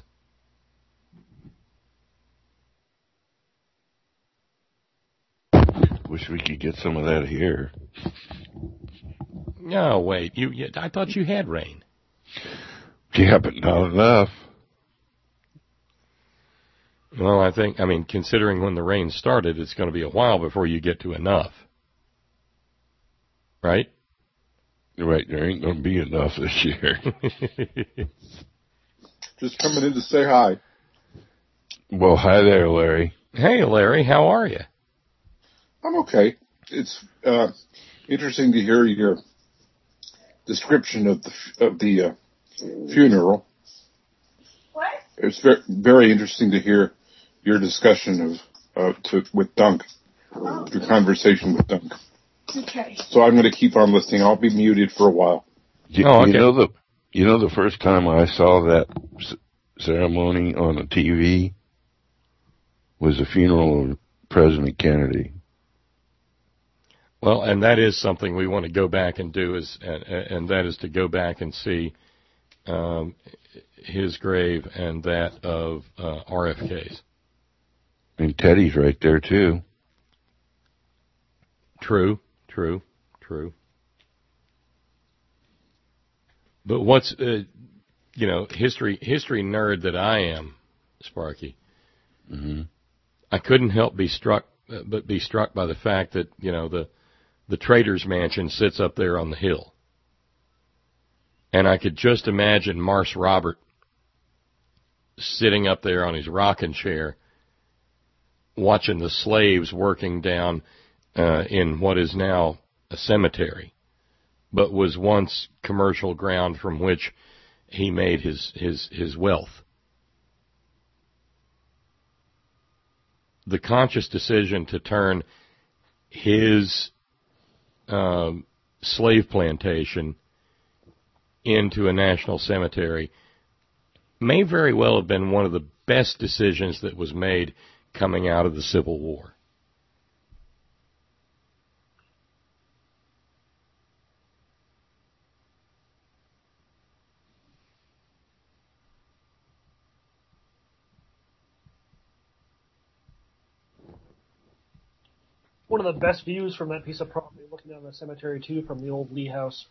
Wish we could get some of that here. No, wait. You, you I thought you had rain. Yeah, but not enough. Well, I think, I mean, considering when the rain started, it's going to be a while before you get to enough. Right? Right, there ain't going to be enough this year. Just coming in to say hi. Well, hi there, Larry. Hey, Larry, how are you? I'm okay. It's uh, interesting to hear your description of the of the uh, funeral. What? It's very, very interesting to hear your discussion of uh, to, with Dunk, oh. Your conversation with Dunk. Okay. So I'm going to keep on listening. I'll be muted for a while. You, oh, okay. you know the you know the first time I saw that c- ceremony on the T V was the funeral of President Kennedy. Well, and that is something we want to go back and do, is, and, and that is to go back and see um, his grave and that of uh, R F K's. And Teddy's right there, too. True, true, true. But what's, uh, you know, history history nerd that I am, Sparky, mm-hmm. I couldn't help be struck, uh, but be struck by the fact that, you know, the the Trader's Mansion sits up there on the hill. And I could just imagine Marse Robert sitting up there on his rocking chair, watching the slaves working down uh, in what is now a cemetery, but was once commercial ground from which he made his, his, his wealth. The conscious decision to turn his uh, slave plantation into a national cemetery may very well have been one of the best decisions that was made coming out of the Civil War. One of the best views from that piece of property, looking down the cemetery, too, from the old Lee House.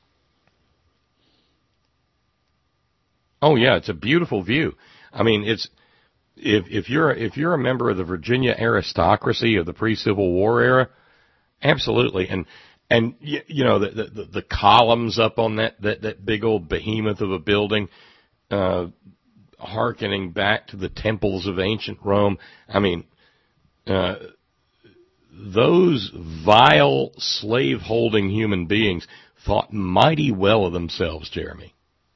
Oh, yeah, it's a beautiful view. I mean, it's if if you're if you're a member of the Virginia aristocracy of the pre-Civil War era, absolutely. And and you, you know the, the the columns up on that that that big old behemoth of a building, uh, hearkening back to the temples of ancient Rome. I mean, uh, those vile slave-holding human beings thought mighty well of themselves, Jeremy.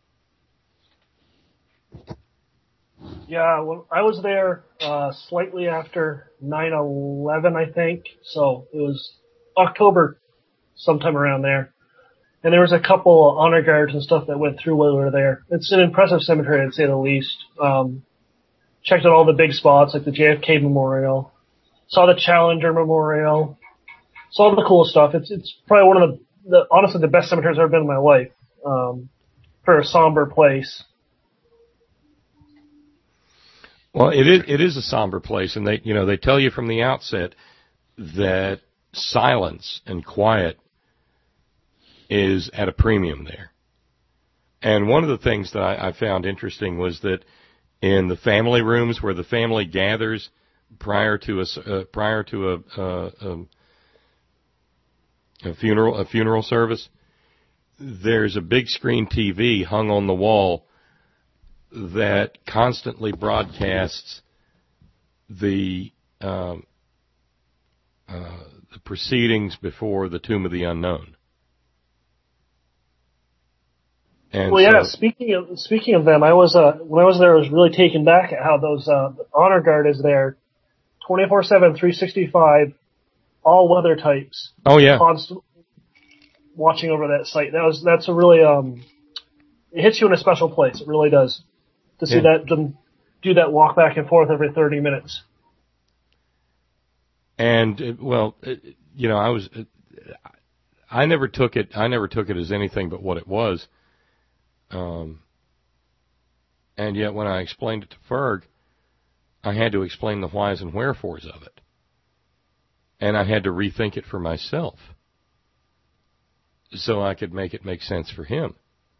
Yeah, well, I was there uh, slightly after nine eleven, I think. So it was October, sometime around there. And there was a couple of honor guards and stuff that went through while we were there. It's an impressive cemetery, I'd say the least. Um, checked out all the big spots, like the J F K Memorial. Saw the Challenger Memorial. Saw all the cool stuff. It's it's probably one of the, the honestly, the best cemeteries I've ever been in my life. Um, for a somber place. Well, it is it is a somber place, and they you know they tell you from the outset that silence and quiet is at a premium there. And one of the things that I, I found interesting was that in the family rooms where the family gathers prior to a uh, prior to a, uh, a a funeral a funeral service, there's a big screen T V hung on the wall that constantly broadcasts the um, uh, the proceedings before the Tomb of the Unknown. And well, yeah. so, Speaking of speaking of them, I was uh, when I was there, I was really taken back at how those uh, honor guard is there, twenty-four seven, three sixty-five, all weather types. Oh yeah. Constant watching over that site. That was that's a really um, it hits you in a special place. It really does. To see yeah. that them do that walk back and forth every thirty minutes. And well, you know, I was I never took it I never took it as anything but what it was. Um, and yet when I explained it to Ferg, I had to explain the whys and wherefores of it. And I had to rethink it for myself so I could make it make sense for him.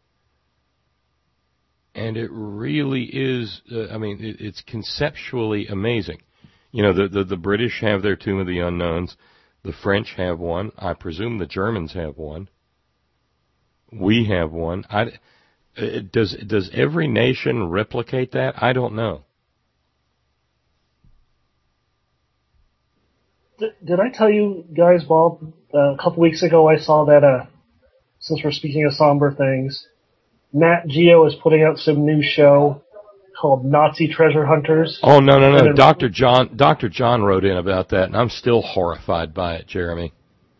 And it really is, uh, I mean, it, it's conceptually amazing. You know, the, the, the British have their Tomb of the Unknowns. The French have one. I presume the Germans have one. We have one. I, it, does, does every nation replicate that? I don't know. Did, did I tell you guys, Bob, uh, a couple weeks ago I saw that, uh, since we're speaking of somber things, Nat Geo is putting out some new show called Nazi Treasure Hunters. Oh, no, no, no. Doctor John Doctor John wrote in about that, and I'm still horrified by it, Jeremy.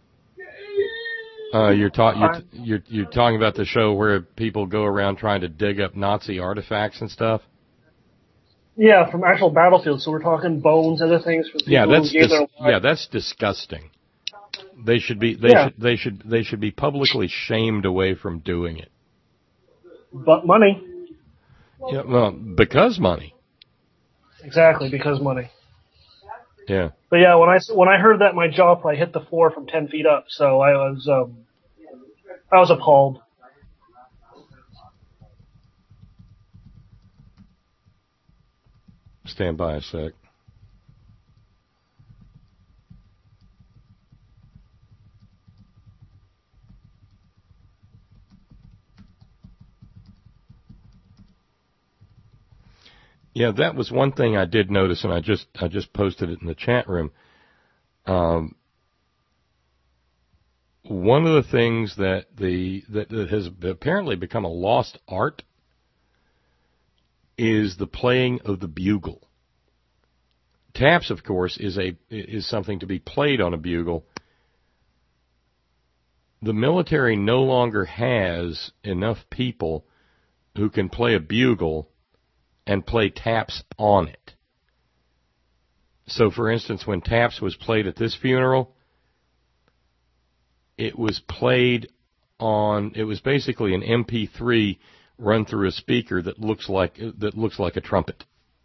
Uh, you're, ta- you're, you're, you're talking about the show where people go around trying to dig up Nazi artifacts and stuff? Yeah, from actual battlefields. So we're talking bones, other things. For people yeah, that's who gave dis- their yeah, that's disgusting. They should be they yeah. should they should they should be publicly shamed away from doing it. But money. Yeah, well, because money. Exactly, because money. Yeah. But yeah, when I when I heard that, my jaw probably hit the floor from ten feet up. So I was um, I was appalled. Stand by a sec. Yeah, that was one thing I did notice, and I just I just posted it in the chat room. Um, one of the things that the that, that has apparently become a lost art is the playing of the bugle. Taps, of course, is a is something to be played on a bugle. The military no longer has enough people who can play a bugle and play taps on it. So, for instance, when taps was played at this funeral, it was played on, it was basically an M P three run through a speaker that looks like, that looks like a trumpet.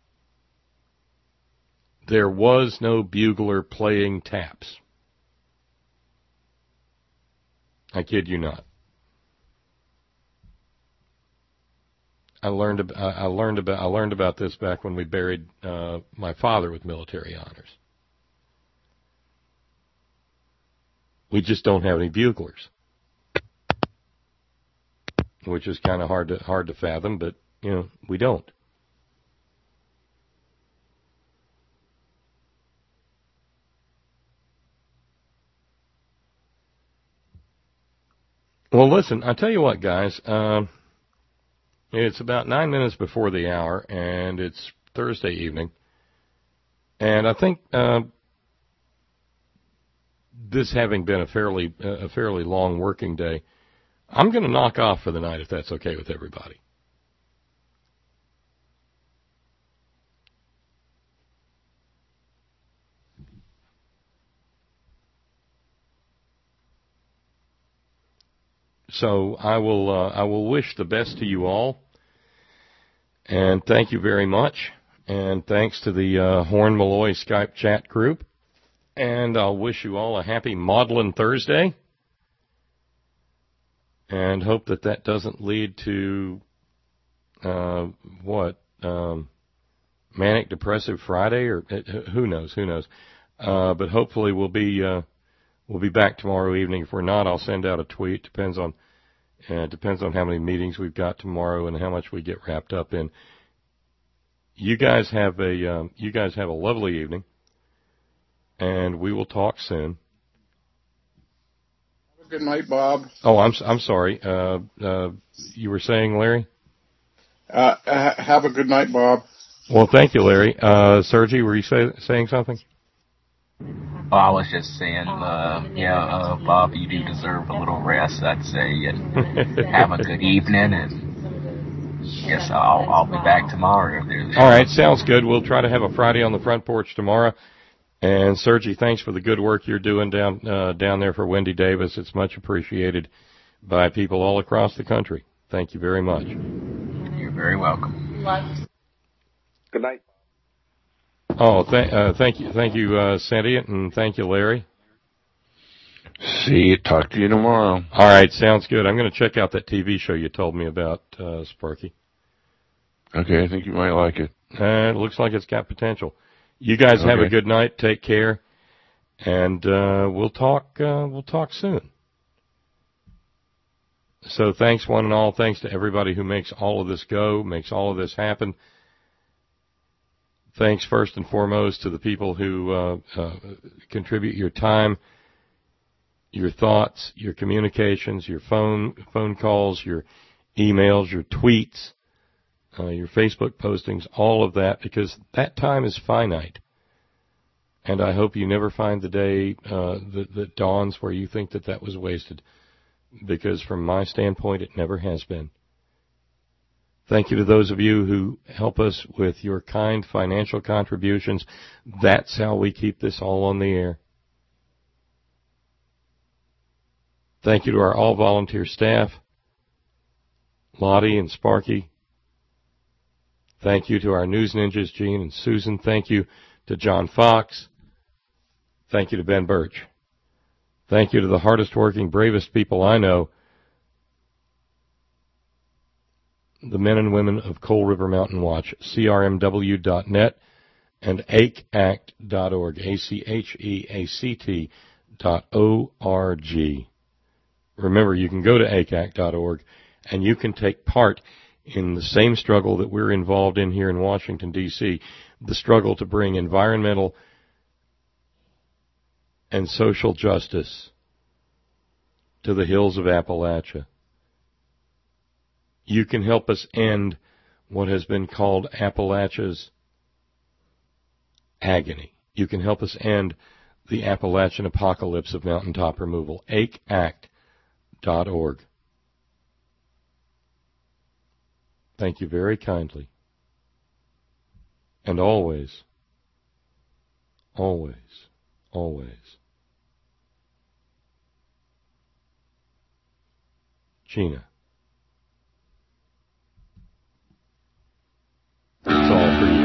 There was no bugler playing taps. I kid you not. I learned about, I learned about I learned about this back when we buried uh, my father with military honors. We just don't have any buglers, which is kind of hard to hard to fathom, but you know we don't. Well, listen, I tell you what, guys. Um, It's about nine minutes before the hour, and it's Thursday evening. And I think uh, this having been a fairly uh, a fairly long working day, I'm going to knock off for the night if that's okay with everybody. So I will uh, I will wish the best to you all. And thank you very much. And thanks to the uh, Horn Malloy Skype chat group. And I'll wish you all a happy Maudlin Thursday. And hope that that doesn't lead to, uh, what, um, Manic Depressive Friday, or uh, who knows, who knows. Uh, but hopefully we'll be, uh, we'll be back tomorrow evening. If we're not, I'll send out a tweet. Depends on Uh, it depends on how many meetings we've got tomorrow and how much we get wrapped up in. You guys have a um, you guys have a lovely evening, and we will talk soon. Have a good night, Bob. Oh, I'm I'm sorry. Uh, uh, you were saying, Larry? Uh, ha- have a good night, Bob. Well, thank you, Larry. Uh, Sergey, were you say, saying something? Oh, I was just saying, uh, yeah, uh, Bob, you do deserve a little rest, I'd say, and have a good evening, and yes, I'll, I'll be back tomorrow. All right, sounds good. We'll try to have a Friday on the front porch tomorrow. And Sergey, thanks for the good work you're doing down uh, down there for Wendy Davis. It's much appreciated by people all across the country. Thank you very much. You're very welcome. Good night. Oh, th- uh, thank you, thank you, uh, Sentient, and thank you, Larry. See you. Talk to you tomorrow. All right, sounds good. I'm going to check out that T V show you told me about, uh, Sparky. Okay, I think you might like it. Uh, it looks like it's got potential. You guys okay. Have a good night. Take care, and uh, we'll talk. Uh, we'll talk soon. So, thanks one and all. Thanks to everybody who makes all of this go, makes all of this happen. Thanks first and foremost to the people who uh, uh, contribute your time, your thoughts, your communications, your phone phone calls, your emails, your tweets, uh, your Facebook postings, all of that, because that time is finite. And I hope you never find the day uh, that, that dawns where you think that that was wasted, because from my standpoint, it never has been. Thank you to those of you who help us with your kind financial contributions. That's how we keep this all on the air. Thank you to our all-volunteer staff, Lottie and Sparky. Thank you to our news ninjas, Gene and Susan. Thank you to John Fox, Thank you to Ben Birch. Thank you to the hardest working, bravest people I know, the men and women of Coal River Mountain Watch, C R M W dot net and A C A C T dot org, A C H E A C T dot O R G. Remember, you can go to A C A C T dot org and you can take part in the same struggle that we're involved in here in Washington, D C, the struggle to bring environmental and social justice to the hills of Appalachia. You can help us end what has been called Appalachia's agony. You can help us end the Appalachian apocalypse of mountaintop removal. A C A C T dot org. Thank you very kindly. And always, always, always, Gina. It's all for you.